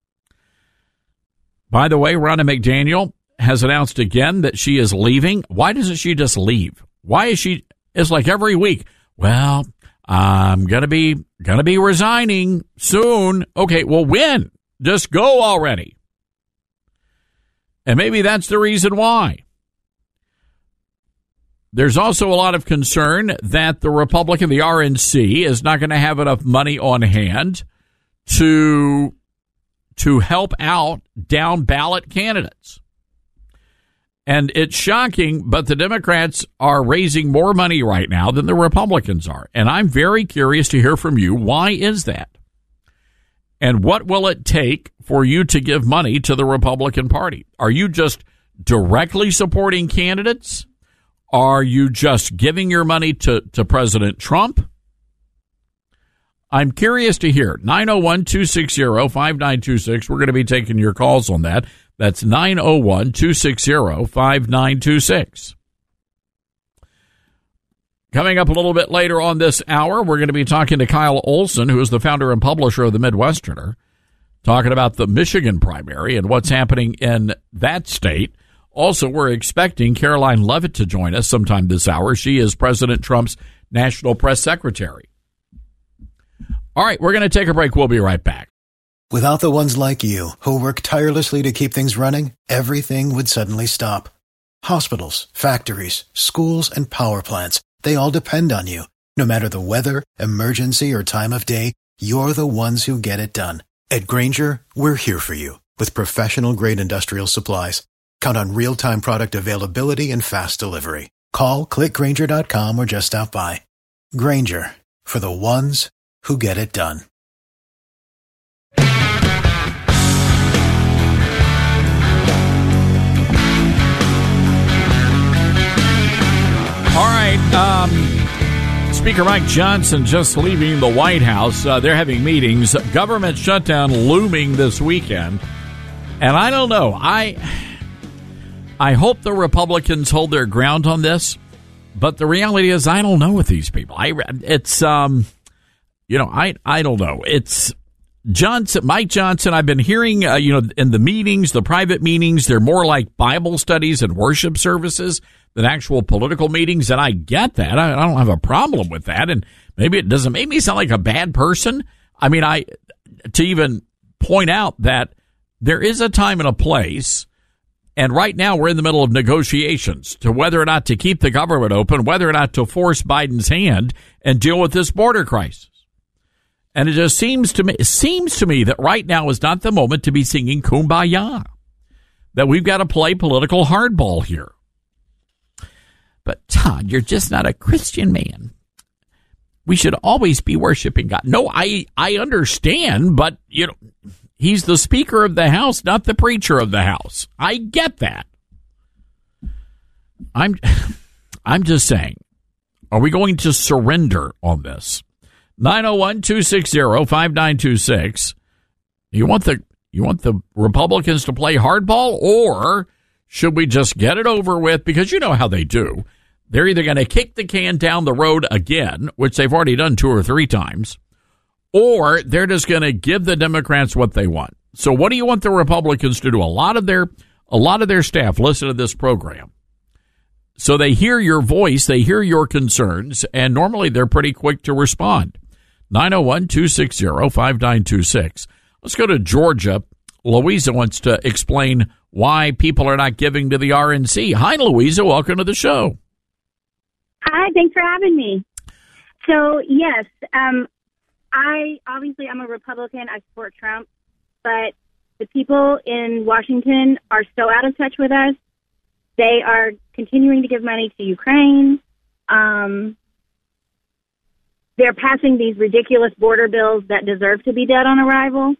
By the way, Ronna McDaniel has announced again that she is leaving. Why doesn't she just leave? Why is she? It's like every week. Well, I'm gonna be gonna be resigning soon. Okay, well, when? Just go already. And maybe that's the reason why. There's also a lot of concern that the Republican, the R N C, is not going to have enough money on hand to to help out down ballot candidates. And it's shocking, but the Democrats are raising more money right now than the Republicans are. And I'm very curious to hear from you. Why is that? And what will it take for you to give money to the Republican Party? Are you just directly supporting candidates? Are you just giving your money to, to President Trump? I'm curious to hear. nine oh one, two six zero, five nine two six. We're going to be taking your calls on that. That's nine oh one, two six zero, five nine two six. Coming up a little bit later on this hour, we're going to be talking to Kyle Olson, who is the founder and publisher of the Midwesterner, talking about the Michigan primary and what's happening in that state. Also, we're expecting Caroline Levitt to join us sometime this hour. She is President Trump's national press secretary. All right, we're going to take a break. We'll be right back. Without the ones like you, who work tirelessly to keep things running, everything would suddenly stop. Hospitals, factories, schools, and power plants, they all depend on you. No matter the weather, emergency, or time of day, you're the ones who get it done. At Grainger, we're here for you with professional-grade industrial supplies. Count on real-time product availability and fast delivery. Call, click Grainger dot com, or just stop by. Grainger, for the ones who get it done. All right, um, Speaker Mike Johnson just leaving the White House. Uh, they're having meetings. Government shutdown looming this weekend. And I don't know. I... I hope the Republicans hold their ground on this, but the reality is I don't know with these people. I it's um, you know I I don't know. It's Johnson, Mike Johnson. I've been hearing uh, you know in the meetings, the private meetings, they're more like Bible studies and worship services than actual political meetings, and I get that. I, I don't have a problem with that, and maybe it doesn't make me sound like a bad person. I mean, I to even point out that there is a time and a place. And right now we're in the middle of negotiations to whether or not to keep the government open, whether or not to force Biden's hand and deal with this border crisis. And it just seems to me, it seems to me that right now is not the moment to be singing Kumbaya, that we've got to play political hardball here. But Todd, you're just not a Christian man. We should always be worshiping God. No, I, I understand, but you know, he's the Speaker of the House, not the preacher of the House. I get that. I'm I'm just saying, are we going to surrender on this? nine oh one, two six zero, five nine two six. You want the you want the Republicans to play hardball, or should we just get it over with? Because you know how they do. They're either going to kick the can down the road again, which they've already done two or three times, or they're just going to give the Democrats what they want. So what do you want the Republicans to do? A lot of their a lot of their staff listen to this program. So they hear your voice, they hear your concerns, and normally they're pretty quick to respond. nine oh one, two six zero, five nine two six. Let's go to Georgia. Louisa wants to explain why people are not giving to the R N C. Hi, Louisa. Welcome to the show. Hi, thanks for having me. So, yes, um, I obviously I'm a Republican. I support Trump, but the people in Washington are so out of touch with us. They are continuing to give money to Ukraine. Um, they're passing these ridiculous border bills that deserve to be dead on arrival.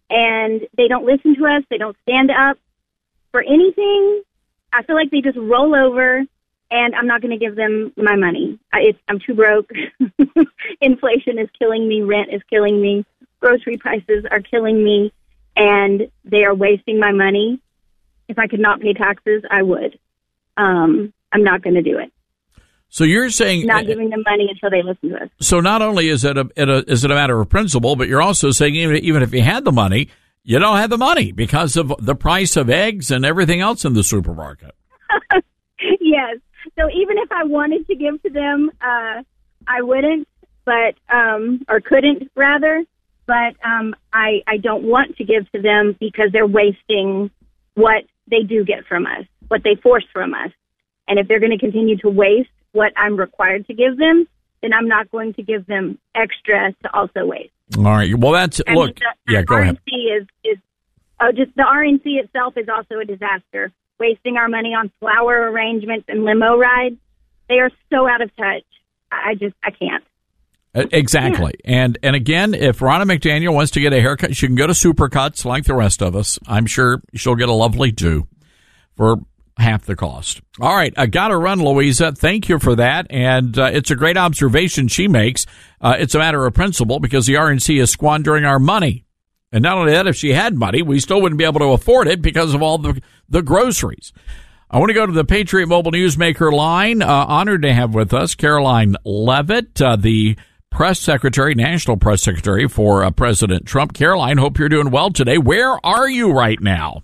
and they don't listen to us. They don't stand up for anything. I feel like they just roll over, and I'm not going to give them my money. I, it's, I'm too broke. Inflation is killing me. Rent is killing me. Grocery prices are killing me, and they are wasting my money. If I could not pay taxes, I would. Um, I'm not going to do it. So you're saying not giving them money until they listen to us. So not only is it a, it a is it a matter of principle, but you're also saying even even if you had the money, you don't have the money because of the price of eggs and everything else in the supermarket. Yes. So even if I wanted to give to them, uh, I wouldn't, but um, or couldn't rather. But um, I I don't want to give to them because they're wasting what they do get from us, what they force from us. And if they're going to continue to waste what I'm required to give them, then I'm not going to give them extra to also waste. All right. Well, that's And look. the, yeah, go R N ahead. C is is oh, just the R N C itself is also a disaster. Wasting our money on flower arrangements and limo rides. They are so out of touch. I just I can't. Uh, Exactly. And and again, if Ronna McDaniel wants to get a haircut, she can go to Supercuts like the rest of us. I'm sure she'll get a lovely do for half the cost. All right. I got to run, Louisa. Thank you for that. And uh, it's a great observation she makes. Uh, it's a matter of principle because the R N C is squandering our money. And not only that, if she had money, we still wouldn't be able to afford it because of all the, the groceries. I want to go to the Patriot Mobile Newsmaker line. Uh, honored to have with us Caroline Levitt, uh, the press secretary, national press secretary for uh, President Trump. Caroline, hope you're doing well today. Where are you right now?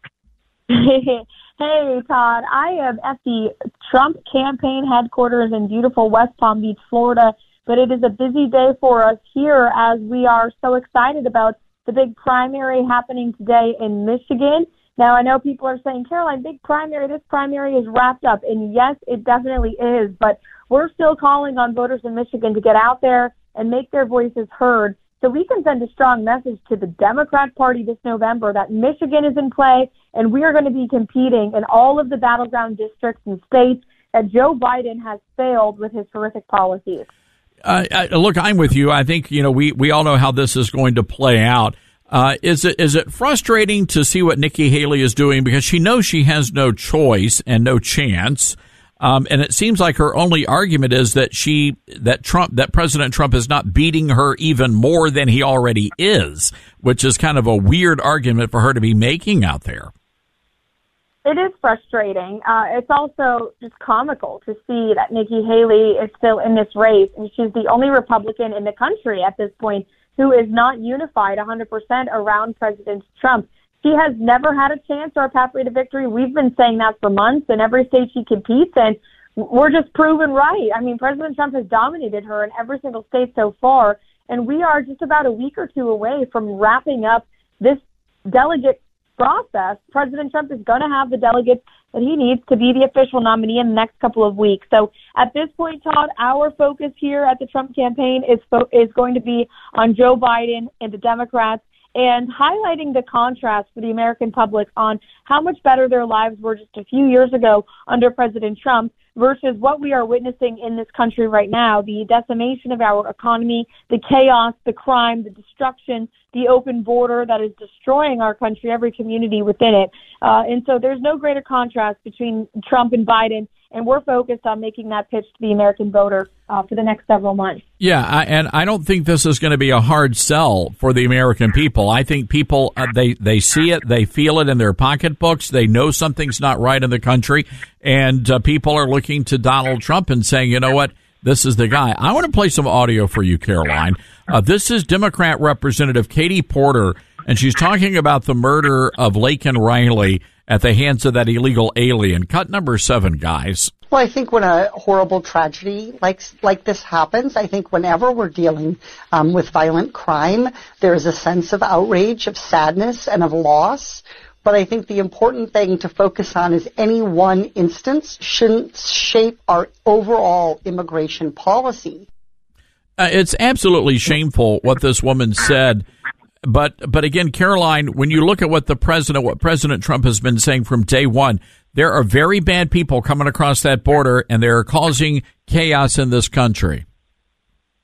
Hey, Todd. I am at the Trump campaign headquarters in beautiful West Palm Beach, Florida, but it is a busy day for us here as we are so excited about the big primary happening today in Michigan. Now, I know people are saying, Caroline, big primary, this primary is wrapped up. And yes, it definitely is, but we're still calling on voters in Michigan to get out there and make their voices heard so we can send a strong message to the Democrat Party this November that Michigan is in play and we are going to be competing in all of the battleground districts and states that Joe Biden has failed with his horrific policies. Uh, I, look, I'm with you. I think, you know, we, we all know how this is going to play out. Uh, is it is it frustrating to see what Nikki Haley is doing because she knows she has no choice and no chance? Um, and it seems like her only argument is that she, that Trump, that President Trump is not beating her even more than he already is, which is kind of a weird argument for her to be making out there. It is frustrating. Uh, it's also just comical to see that Nikki Haley is still in this race, and she's the only Republican in the country at this point who is not unified one hundred percent around President Trump. She has never had a chance or a pathway to victory. We've been saying that for months in every state she competes in. We're just proven right. I mean, President Trump has dominated her in every single state so far, and we are just about a week or two away from wrapping up this delegate process. President Trump is going to have the delegates that he needs to be the official nominee in the next couple of weeks. So at this point, Todd, our focus here at the Trump campaign is fo- is going to be on Joe Biden and the Democrats, and highlighting the contrast for the American public on how much better their lives were just a few years ago under President Trump versus what we are witnessing in this country right now, the decimation of our economy, the chaos, the crime, the destruction, the open border that is destroying our country, every community within it. Uh, and so there's no greater contrast between Trump and Biden, and we're focused on making that pitch to the American voter uh, for the next several months. Yeah, I, and I don't think this is going to be a hard sell for the American people. I think people, uh, they, they see it, they feel it in their pocketbooks, they know something's not right in the country, and uh, people are looking to Donald Trump and saying, you know what, this is the guy. I want to play some audio for you, Caroline. Uh, this is Democrat Representative Katie Porter, and she's talking about the murder of Laken Riley at the hands of that illegal alien. Cut number seven, guys. Well, I think when a horrible tragedy like like this happens, I think whenever we're dealing um, with violent crime, there is a sense of outrage, of sadness, and of loss. But I think the important thing to focus on is any one instance shouldn't shape our overall immigration policy. Uh, it's absolutely shameful what this woman said. But but again, Caroline, when you look at what the president, what President Trump has been saying from day one, there are very bad people coming across that border, and they're causing chaos in this country.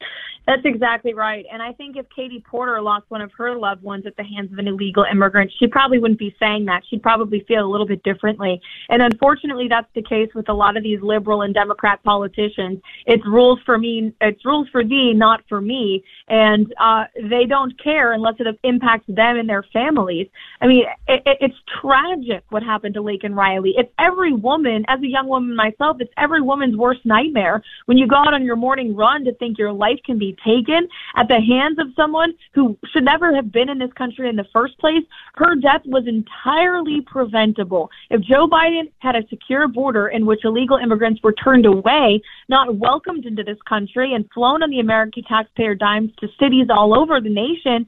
That's exactly right. And I think if Katie Porter lost one of her loved ones at the hands of an illegal immigrant, she probably wouldn't be saying that. She'd probably feel a little bit differently. And unfortunately, that's the case with a lot of these liberal and Democrat politicians. It's rules for me, it's rules for thee, not for me. And uh, they don't care unless it impacts them and their families. I mean, it, it, it's tragic what happened to Laken Riley. It's every woman, as a young woman myself, it's every woman's worst nightmare when you go out on your morning run to think your life can be taken at the hands of someone who should never have been in this country in the first place. Her death was entirely preventable. If Joe Biden had a secure border in which illegal immigrants were turned away, not welcomed into this country, and flown on the American taxpayer dimes to cities all over the nation,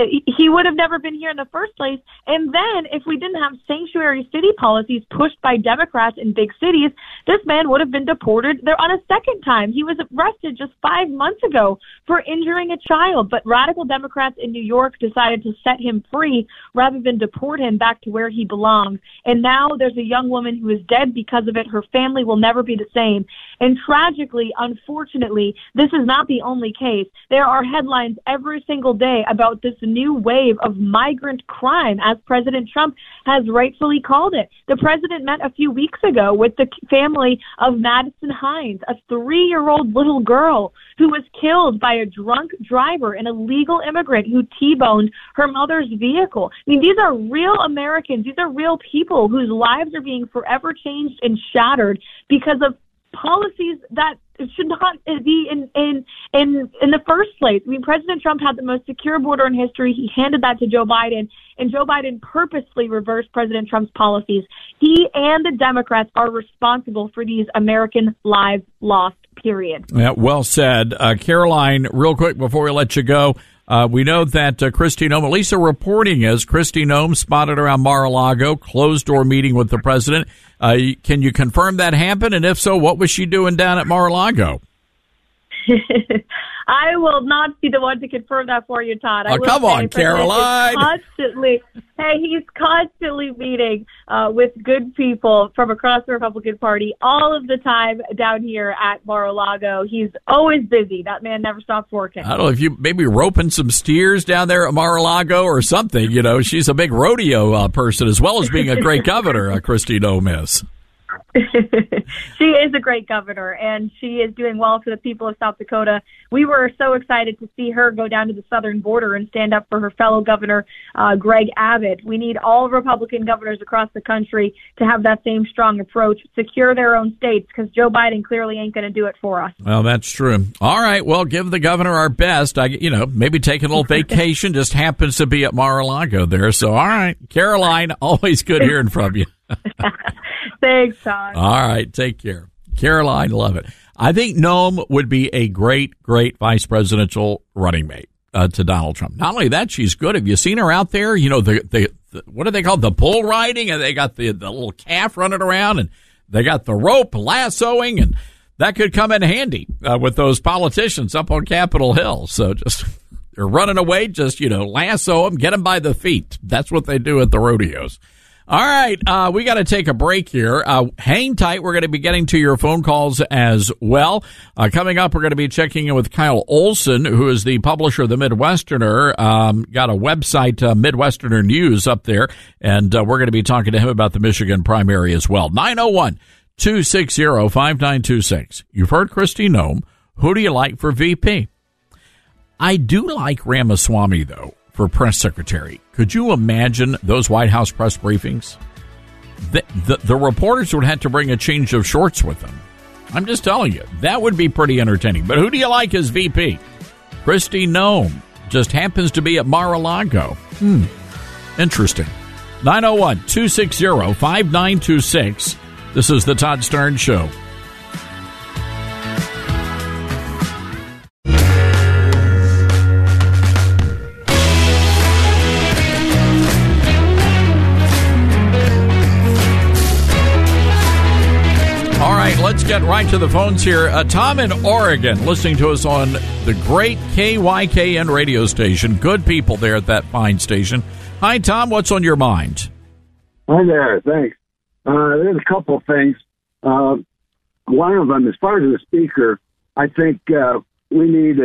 he would have never been here in the first place. And then if we didn't have sanctuary city policies pushed by Democrats in big cities, this man would have been deported there on a second time. He was arrested just five months ago for injuring a child, but radical Democrats in New York decided to set him free rather than deport him back to where he belongs. And now there's a young woman who is dead because of it. Her family will never be the same. And tragically, unfortunately, this is not the only case. There are headlines every single day about this new wave of migrant crime, as President Trump has rightfully called it. The president met a few weeks ago with the family of Madison Hines, a three-year-old little girl who was killed by a drunk driver, an illegal immigrant who T-boned her mother's vehicle. I mean, these are real Americans. These are real people whose lives are being forever changed and shattered because of policies that should not be in, in in in the first place. I mean, President Trump had the most secure border in history. He handed that to Joe Biden, and Joe Biden purposely reversed President Trump's policies. He and the Democrats are responsible for these American lives lost, period. Yeah, well said. Uh, Caroline, real quick before we let you go, Uh, we know that uh, Kristi Noem, at least the reporting is, Kristi Noem spotted around Mar-a-Lago, closed-door meeting with the president. Uh, can you confirm that happened? And if so, what was she doing down at Mar-a-Lago? I will not be the one to confirm that for you, Todd. I Oh, come on, Caroline. Constantly, hey, he's constantly meeting uh, with good people from across the Republican Party all of the time down here at Mar-a-Lago. He's always busy. That man never stops working. I don't know if you maybe roping some steers down there at Mar-a-Lago or something. You know, she's a big rodeo uh, person as well as being a great governor, uh, Kristi Noem is. She is a great governor, and she is doing well for the people of South Dakota. We were so excited to see her go down to the southern border and stand up for her fellow governor, uh, Greg Abbott. We need all Republican governors across the country to have that same strong approach, secure their own states, because Joe Biden clearly ain't going to do it for us. Well, that's true. All right, well, give the governor our best. I, you know, maybe take a little vacation, just happens to be at Mar-a-Lago there. So, all right, Caroline, always good hearing from you. Thanks, Todd. All right, take care. Caroline, love it. I think Noem would be a great, great vice presidential running mate uh, to Donald Trump. Not only that, she's good. Have you seen her out there? You know, the, the, the what do they call the bull riding? And they got the, the little calf running around, and they got the rope lassoing, and that could come in handy uh, with those politicians up on Capitol Hill. So just they're running away, just, you know, lasso them, get them by the feet. That's what they do at the rodeos. All right, uh, we got to take a break here. Uh, hang tight. We're going to be getting to your phone calls as well. Uh, coming up, we're going to be checking in with Kyle Olson, who is the publisher of the Midwesterner. Um, got a website, uh, Midwesterner News, up there, and uh, we're going to be talking to him about the Michigan primary as well. nine oh one, two six zero, five nine two six. You've heard Kristi Noem. Who do you like for V P? I do like Ramaswamy, though, for press secretary. Could you imagine those White House press briefings? The, the, the reporters would have to bring a change of shorts with them. I'm just telling you, that would be pretty entertaining. But who do you like as V P? Kristi Noem just happens to be at Mar-a-Lago. Hmm. Interesting. nine oh one, two six zero, five nine two six. This is the Todd Stern Show. Let's get right to the phones here. Uh, Tom in Oregon, listening to us on the great K Y K N radio station. Good people there at that fine station. Hi, Tom. What's on your mind? Hi there. Thanks. Uh, there's a couple of things. Uh, one of them, as far as the speaker, I think uh, we need a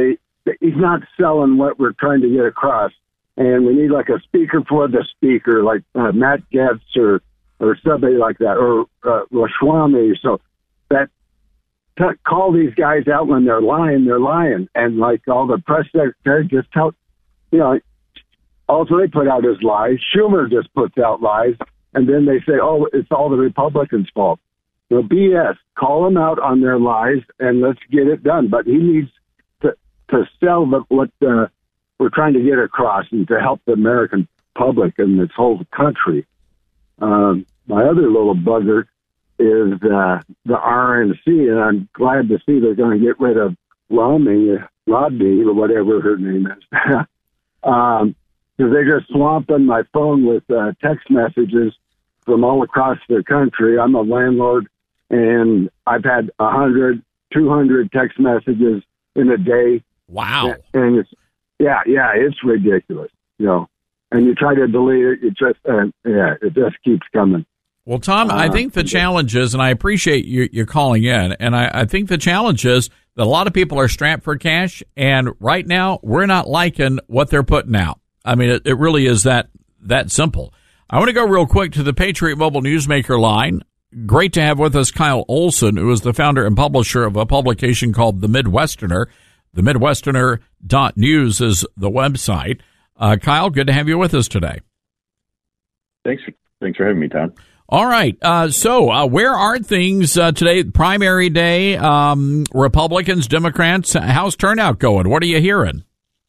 he's not selling what we're trying to get across. And we need like a speaker for the speaker, like uh, Matt Gaetz or or somebody like that, or uh, Ramaswamy. So that t- call these guys out when they're lying, they're lying. And like all the press secretary just tell, you know, also they put out is lies. Schumer just puts out lies, and then they say, oh, it's all the Republicans' fault. So B S, call them out on their lies, and let's get it done. But he needs to to sell the, what uh, we're trying to get across and to help the American public and this whole country. Um, my other little bugger is uh, the R N C, and I'm glad to see they're going to get rid of Romney, Rodney, or whatever her name is. um, because they're just swamping my phone with uh, text messages from all across the country. I'm a landlord, and I've had one hundred, two hundred text messages in a day. Wow. And it's, yeah, yeah, it's ridiculous, you know. And you try to delete it, it just, uh, yeah, it just keeps coming. Well, Tom, uh, I think the challenge is, and I appreciate you, you calling in, and I, I think the challenge is that a lot of people are strapped for cash, and right now we're not liking what they're putting out. I mean, it, it really is that that simple. I want to go real quick to the Patriot Mobile Newsmaker line. Great to have with us Kyle Olson, who is the founder and publisher of a publication called The Midwesterner. The Midwesterner dot news is the website. Uh, Kyle, good to have you with us today. Thanks for, thanks for having me, Tom. All right. Uh, so uh, where are things uh, today? Primary day, um, Republicans, Democrats, how's turnout going? What are you hearing?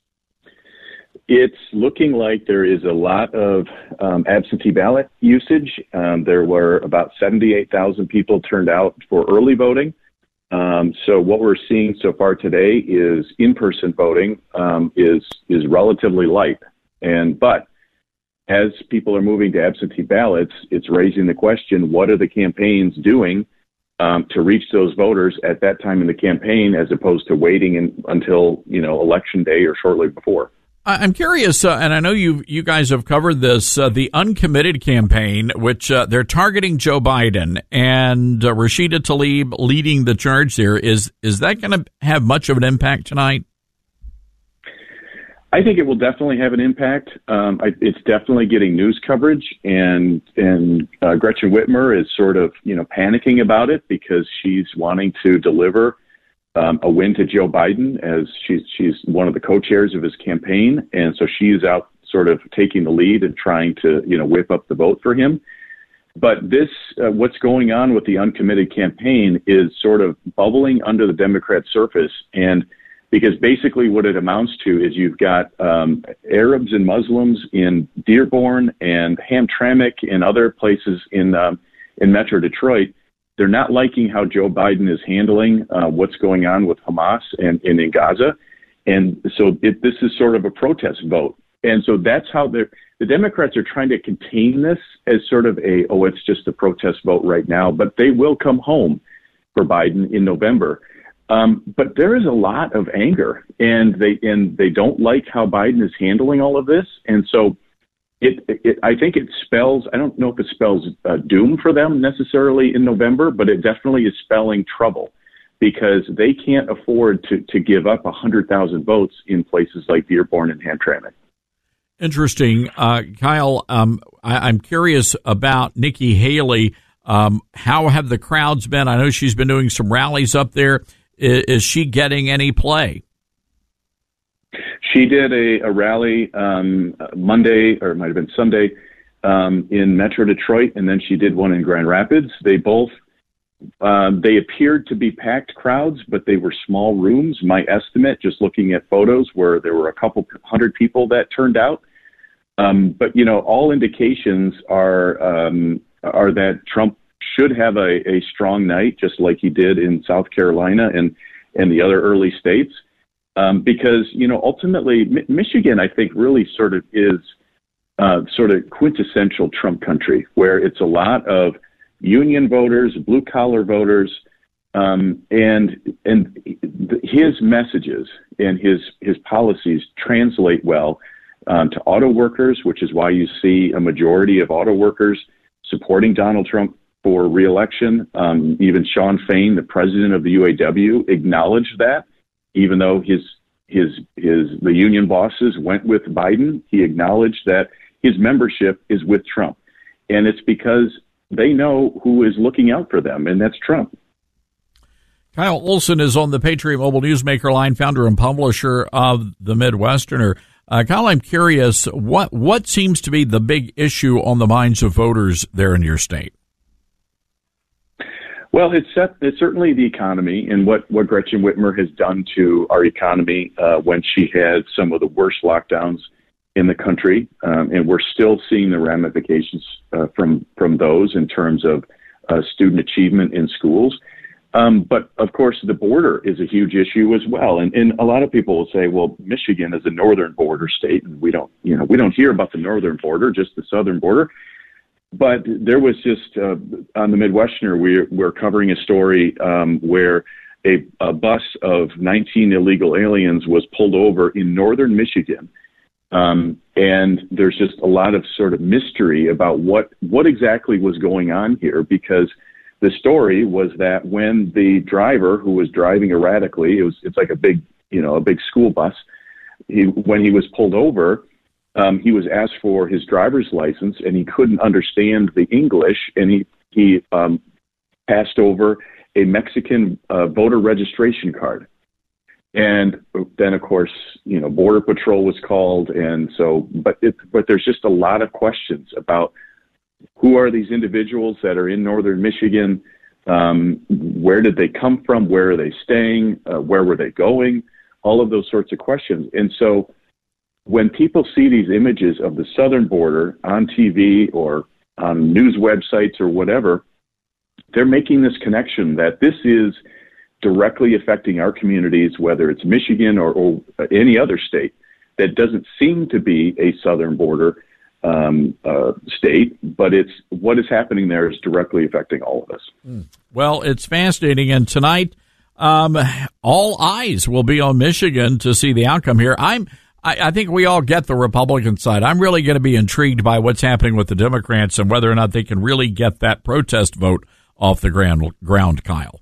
It's looking like there is a lot of um, absentee ballot usage. Um, there were about seventy-eight thousand people turned out for early voting. Um, so what we're seeing so far today is in-person voting um, is is relatively light. And but as people are moving to absentee ballots, it's raising the question: what are the campaigns doing um, to reach those voters at that time in the campaign, as opposed to waiting in, until you know election day or shortly before? I'm curious, uh, and I know you you guys have covered this, uh, the Uncommitted campaign, which uh, they're targeting Joe Biden, and uh, Rashida Tlaib leading the charge there. Is is that going to have much of an impact tonight? I think it will definitely have an impact. Um, I, it's definitely getting news coverage, and and uh, Gretchen Whitmer is sort of you know panicking about it because she's wanting to deliver Um, a win to Joe Biden, as she's she's one of the co-chairs of his campaign, and so she's out sort of taking the lead and trying to you know whip up the vote for him. But this, uh, what's going on with the Uncommitted campaign is sort of bubbling under the Democrat surface, and because basically what it amounts to is you've got um, Arabs and Muslims in Dearborn and Hamtramck and other places in um, in Metro Detroit. They're not liking how Joe Biden is handling uh, what's going on with Hamas and, and in Gaza. And so it, this is sort of a protest vote. And so that's how they're, the Democrats are trying to contain this as sort of a, oh, it's just a protest vote right now, but they will come home for Biden in November. Um, but there is a lot of anger, and they, and they don't like how Biden is handling all of this. And so It, it, I think it spells, I don't know if it spells uh, doom for them necessarily in November, but it definitely is spelling trouble because they can't afford to, to give up one hundred thousand votes in places like Dearborn and Hamtramck. Interesting. Uh, Kyle, um, I, I'm curious about Nikki Haley. Um, how have the crowds been? I know she's been doing some rallies up there. Is, is she getting any play? She did a, a rally um, Monday, or it might have been Sunday, um, in Metro Detroit, and then she did one in Grand Rapids. They both, um, they appeared to be packed crowds, but they were small rooms. My estimate, just looking at photos, where there were a couple hundred people that turned out. Um, but, you know, all indications are um, are that Trump should have a, a strong night, just like he did in South Carolina and, and the other early states. Um, because, you know, ultimately, Mi- Michigan, I think, really sort of is uh, sort of quintessential Trump country, where it's a lot of union voters, blue-collar voters, um, and and his messages and his, his policies translate well um, to auto workers, which is why you see a majority of auto workers supporting Donald Trump for re-election. Um, even Sean Fain, the president of the U A W, acknowledged that, even though his his his the union bosses went with Biden. He acknowledged that his membership is with Trump, and it's because they know who is looking out for them, and that's Trump. Kyle Olson is on the Patriot Mobile Newsmaker line, founder and publisher of the Midwesterner. Uh, Kyle, I'm curious, what what seems to be the big issue on the minds of voters there in your state? Well, it's, set, it's certainly the economy and what, what Gretchen Whitmer has done to our economy uh, when she had some of the worst lockdowns in the country, um, and we're still seeing the ramifications uh, from from those in terms of uh, student achievement in schools. Um, but of course, the border is a huge issue as well, and, and a lot of people will say, "Well, Michigan is a northern border state, and we don't, you know, we don't hear about the northern border, just the southern border." But there was just uh, on the Midwesterner, we're we're covering a story um, where a, a bus of nineteen illegal aliens was pulled over in northern Michigan. Um, and there's just a lot of sort of mystery about what, what exactly was going on here, because the story was that when the driver who was driving erratically, it was, it's like a big, you know, a big school bus. He, when he was pulled over, um, he was asked for his driver's license and he couldn't understand the English, and he, he, um, passed over a Mexican, uh, voter registration card. And then, of course, you know, Border Patrol was called. And so, but it, but there's just a lot of questions about who are these individuals that are in northern Michigan? Um, where did they come from? Where are they staying? Uh, where were they going? All of those sorts of questions. And so when people see these images of the southern border on T V or on news websites or whatever, they're making this connection that this is directly affecting our communities, whether it's Michigan or, or any other state that doesn't seem to be a southern border um, uh, state, but it's what is happening there is directly affecting all of us. Mm. Well, it's fascinating. And tonight, um, all eyes will be on Michigan to see the outcome here. I'm, I, I think we all get the Republican side. I'm really going to be intrigued by what's happening with the Democrats and whether or not they can really get that protest vote off the ground, ground Kyle.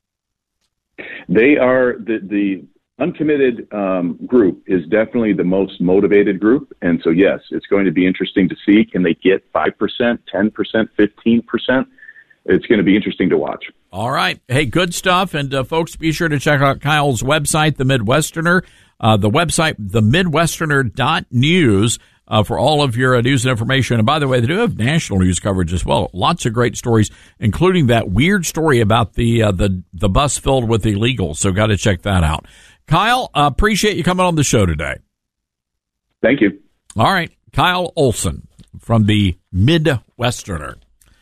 They are the, the uncommitted um, group is definitely the most motivated group. And so, yes, it's going to be interesting to see. Can they get five percent, ten percent, fifteen percent? It's going to be interesting to watch. All right. Hey, good stuff. And uh, folks, be sure to check out Kyle's website, The Midwesterner, uh, the website, the midwesterner dot news. Uh, for all of your uh, news and information. And by the way, they do have national news coverage as well. Lots of great stories, including that weird story about the uh, the the bus filled with illegals. So got to check that out. Kyle, uh, appreciate you coming on the show today. Thank you. All right. Kyle Olson from the Midwesterner.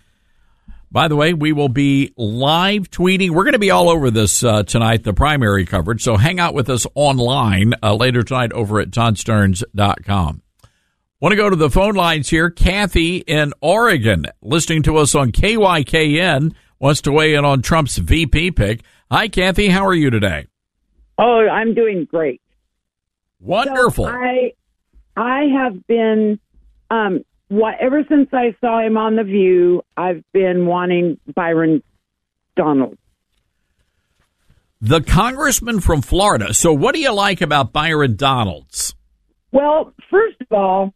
By the way, we will be live tweeting. We're going to be all over this uh, tonight, the primary coverage. So hang out with us online uh, later tonight over at todd stearns dot com. Want to go to the phone lines here. Kathy in Oregon, listening to us on K Y K N, wants to weigh in on Trump's V P pick. Hi, Kathy. How are you today? Oh, I'm doing great. Wonderful. So I I have been, um, what ever since I saw him on The View, I've been wanting Byron Donalds. The congressman from Florida. So what do you like about Byron Donalds? Well, first of all,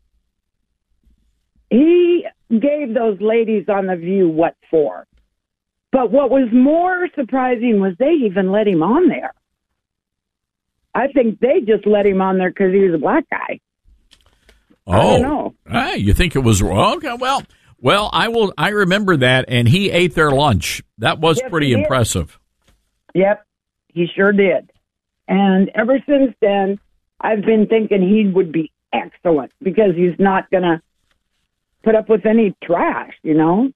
he gave those ladies on The View what for. But what was more surprising was they even let him on there. I think they just let him on there because he was a black guy. Oh, I don't know. Hey, you think it was wrong? Okay, well, well, I will. I remember that, and he ate their lunch. That was Yes, pretty he did. impressive. Yep, he sure did. And ever since then, I've been thinking he would be excellent because he's not going to put up with any trash, you know?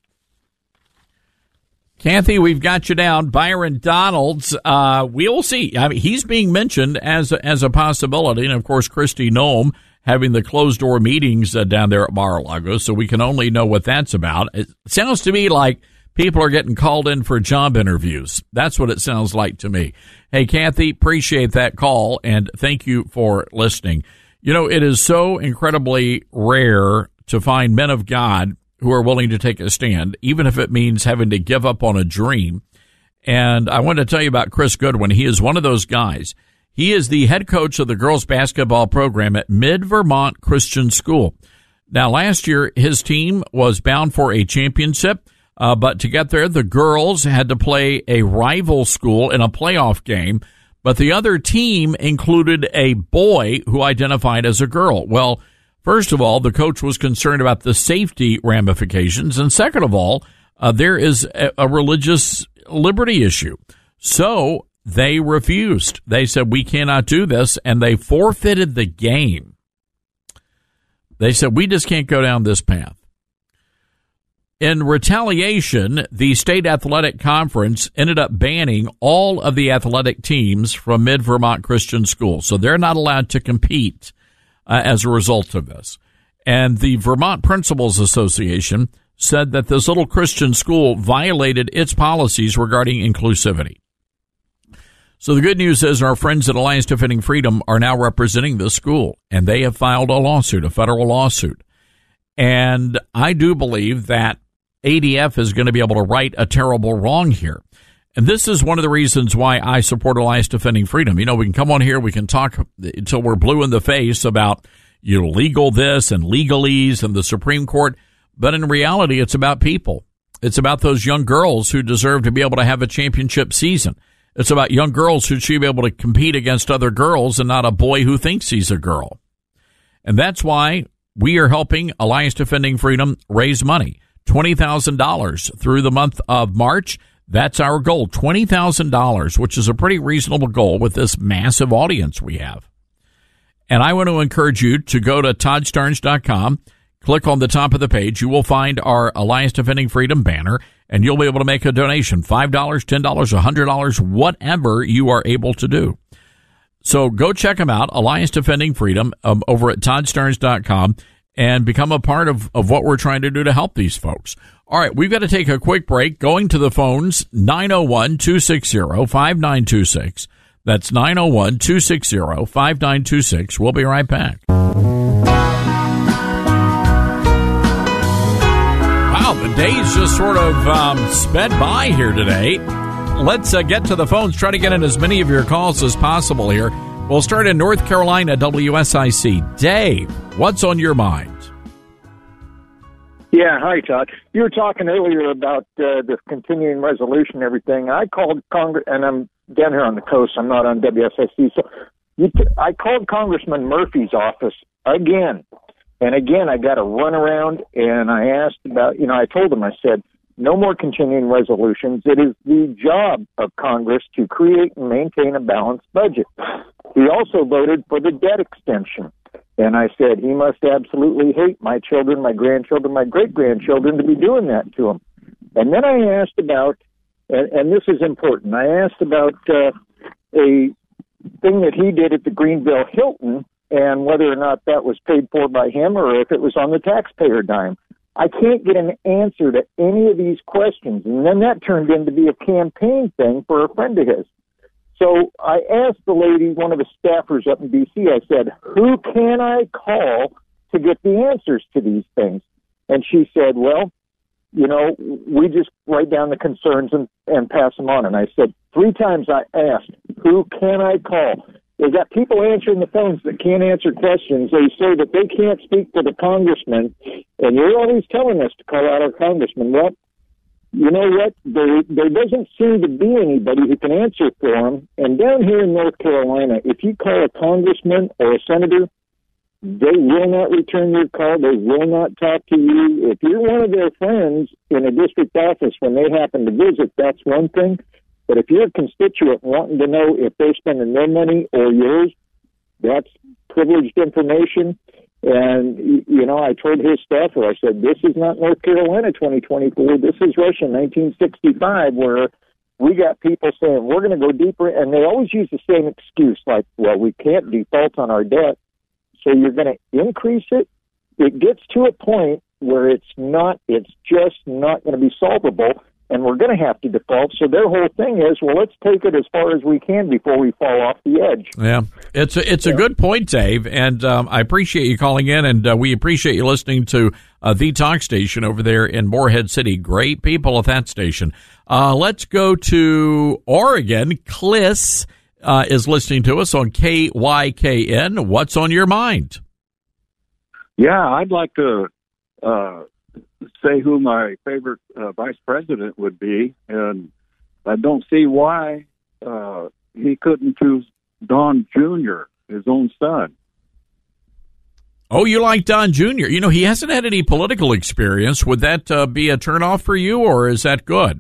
Kathy, we've got you down. Byron Donalds, uh, we'll see. I mean, he's being mentioned as as a possibility, and of course, Kristi Noem having the closed door meetings uh, down there at Mar-a-Lago, so we can only know what that's about. It sounds to me like people are getting called in for job interviews. That's what it sounds like to me. Hey, Kathy, appreciate that call, and thank you for listening. You know, it is so incredibly rare to find men of God who are willing to take a stand, even if it means having to give up on a dream. And I want to tell you about Chris Goodwin. He is one of those guys. He is the head coach of the girls basketball program at Mid-Vermont Christian School. Now, last year, his team was bound for a championship, uh, but to get there, the girls had to play a rival school in a playoff game, but the other team included a boy who identified as a girl. Well, first of all, the coach was concerned about the safety ramifications, and second of all, uh, there is a, a religious liberty issue. So they refused. They said, we cannot do this, and they forfeited the game. They said, we just can't go down this path. In retaliation, the state athletic conference ended up banning all of the athletic teams from Mid-Vermont Christian School. So they're not allowed to compete uh, as a result of this. And the Vermont Principals Association said that this little Christian school violated its policies regarding inclusivity. So the good news is our friends at Alliance Defending Freedom are now representing this school, and they have filed a lawsuit, a federal lawsuit. And I do believe that A D F is going to be able to right a terrible wrong here. And this is one of the reasons why I support Alliance Defending Freedom. You know, we can come on here, we can talk until we're blue in the face about, you know, legal this and legalese and the Supreme Court. But in reality, it's about people. It's about those young girls who deserve to be able to have a championship season. It's about young girls who should be able to compete against other girls and not a boy who thinks he's a girl. And that's why we are helping Alliance Defending Freedom raise money, twenty thousand dollars through the month of March. That's our goal, twenty thousand dollars, which is a pretty reasonable goal with this massive audience we have. And I want to encourage you to go to Todd Starnes dot com, click on the top of the page. You will find our Alliance Defending Freedom banner, and you'll be able to make a donation, five dollars, ten dollars, one hundred dollars, whatever you are able to do. So go check them out, Alliance Defending Freedom, um, over at Todd Starnes dot com, and become a part of, of what we're trying to do to help these folks. All right, we've got to take a quick break. Going to the phones, nine oh one, two six zero, five nine two six. That's nine oh one, two six zero, five nine two six. We'll be right back. Wow, the days just sort of um, sped by here today. Let's uh, get to the phones, try to get in as many of your calls as possible here. We'll start in North Carolina, W S I C. Dave, what's on your mind? Yeah, hi, Todd. You were talking earlier about uh, this continuing resolution and everything. I called Congress, and I'm down here on the coast. I'm not on W S I C. So you t- I called Congressman Murphy's office again. And again, I got a run around, and I asked about, you know, I told him, I said, no more continuing resolutions. It is the job of Congress to create and maintain a balanced budget. He also voted for the debt extension. And I said, he must absolutely hate my children, my grandchildren, my great-grandchildren to be doing that to him. And then I asked about, and, and this is important, I asked about uh, a thing that he did at the Greenville Hilton and whether or not that was paid for by him or if it was on the taxpayer dime. I can't get an answer to any of these questions. And then that turned into be a campaign thing for a friend of his. So I asked the lady, one of the staffers up in D C, I said, who can I call to get the answers to these things? And she said, well, you know, we just write down the concerns and, and pass them on. And I said, three times I asked, who can I call? They got people answering the phones that can't answer questions. They say that they can't speak to the congressman, and you're always telling us to call out our congressman. Well, you know what? There, there doesn't seem to be anybody who can answer for them. And down here in North Carolina, if you call a congressman or a senator, they will not return your call. They will not talk to you. If you're one of their friends in a district office when they happen to visit, that's one thing. But if you're a constituent wanting to know if they're spending their money or yours, that's privileged information. And, you know, I told his staffer, I said, this is not North Carolina twenty twenty-four. This is Russia nineteen sixty-five, where we got people saying, we're going to go deeper. And they always use the same excuse, like, well, we can't default on our debt, so you're going to increase it. It gets to a point where it's not, it's just not going to be solvable. And we're going to have to default. So their whole thing is, well, let's take it as far as we can before we fall off the edge. Yeah, it's a, it's yeah. a good point, Dave. And um, I appreciate you calling in, and uh, we appreciate you listening to uh, the talk station over there in Morehead City. Great people at that station. Uh, let's go to Oregon. Cliss uh, is listening to us on K Y K N. What's on your mind? Yeah, I'd like to uh, say who my favorite uh, vice president would be, and I don't see why uh, he couldn't choose Don Junior, his own son. Oh, you like Don Junior? You know, he hasn't had any political experience. Would that uh, be a turnoff for you, or is that good?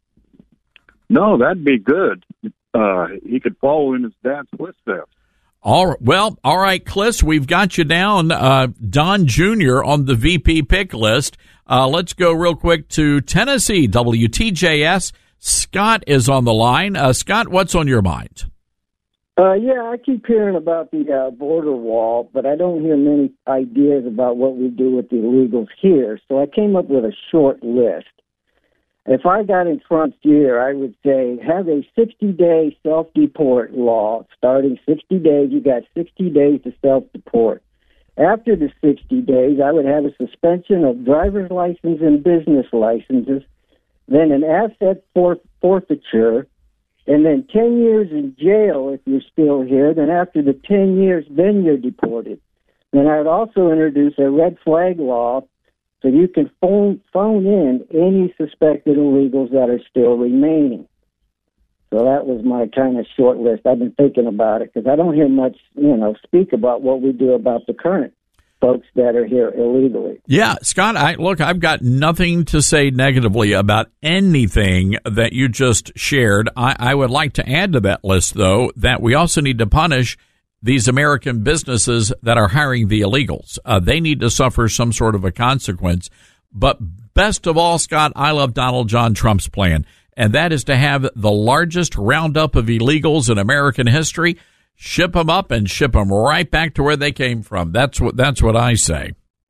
No, that'd be good. Uh, he could follow in his dad's footsteps. All right, well, all right, Cliss, we've got you down, uh, Don Junior on the V P pick list. Uh, let's go real quick to Tennessee, W T J S. Scott is on the line. Uh, Scott, what's on your mind? Uh, yeah, I keep hearing about the uh, border wall, but I don't hear many ideas about what we do with the illegals here. So I came up with a short list. If I got in Trump's year, I would say have a sixty-day self-deport law. Starting sixty days, you got sixty days to self-deport. After the sixty days, I would have a suspension of driver's license and business licenses, then an asset for- forfeiture, and then ten years in jail if you're still here. Then after the ten years, then you're deported. Then I would also introduce a red flag law, so you can phone phone in any suspected illegals that are still remaining. So that was my kind of short list. I've been thinking about it because I don't hear much, you know, speak about what we do about the current folks that are here illegally. Yeah, Scott, I look, I've got nothing to say negatively about anything that you just shared. I, I would like to add to that list, though, that we also need to punish these American businesses that are hiring the illegals. Uh, they need to suffer some sort of a consequence. But best of all, Scott, I love Donald John Trump's plan, and that is to have the largest roundup of illegals in American history, ship them up and ship them right back to where they came from. That's what that's what I say.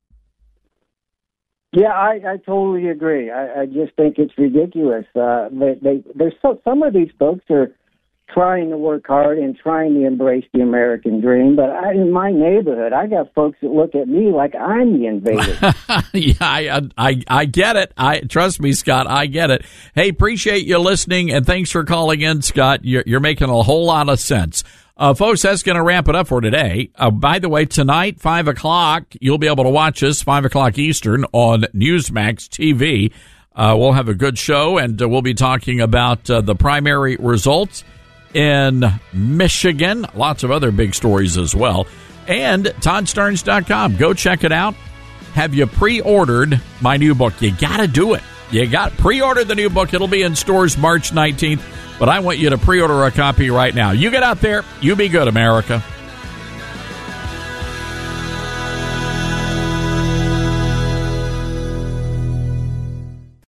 Yeah, I, I totally agree. I, I just think it's ridiculous. Uh, they, they, there's so, some of these folks are trying to work hard and trying to embrace the American dream. But I, in my neighborhood, I got folks that look at me like I'm the invader. yeah, I, I I get it. I trust me, Scott. I get it. Hey, appreciate you listening, and thanks for calling in, Scott. You're, you're making a whole lot of sense. Uh, folks, that's going to wrap it up for today. Uh, by the way, tonight, five o'clock, you'll be able to watch us, five o'clock Eastern, on Newsmax T V. Uh, we'll have a good show, and uh, we'll be talking about uh, the primary results in Michigan. Lots of other big stories as well. And Todd Starnes dot com. Go check it out. Have you pre-ordered my new book? You got to do it. You got pre-order the new book. It'll be in stores March nineteenth. But I want you to pre-order a copy right now. You get out there. You be good, America.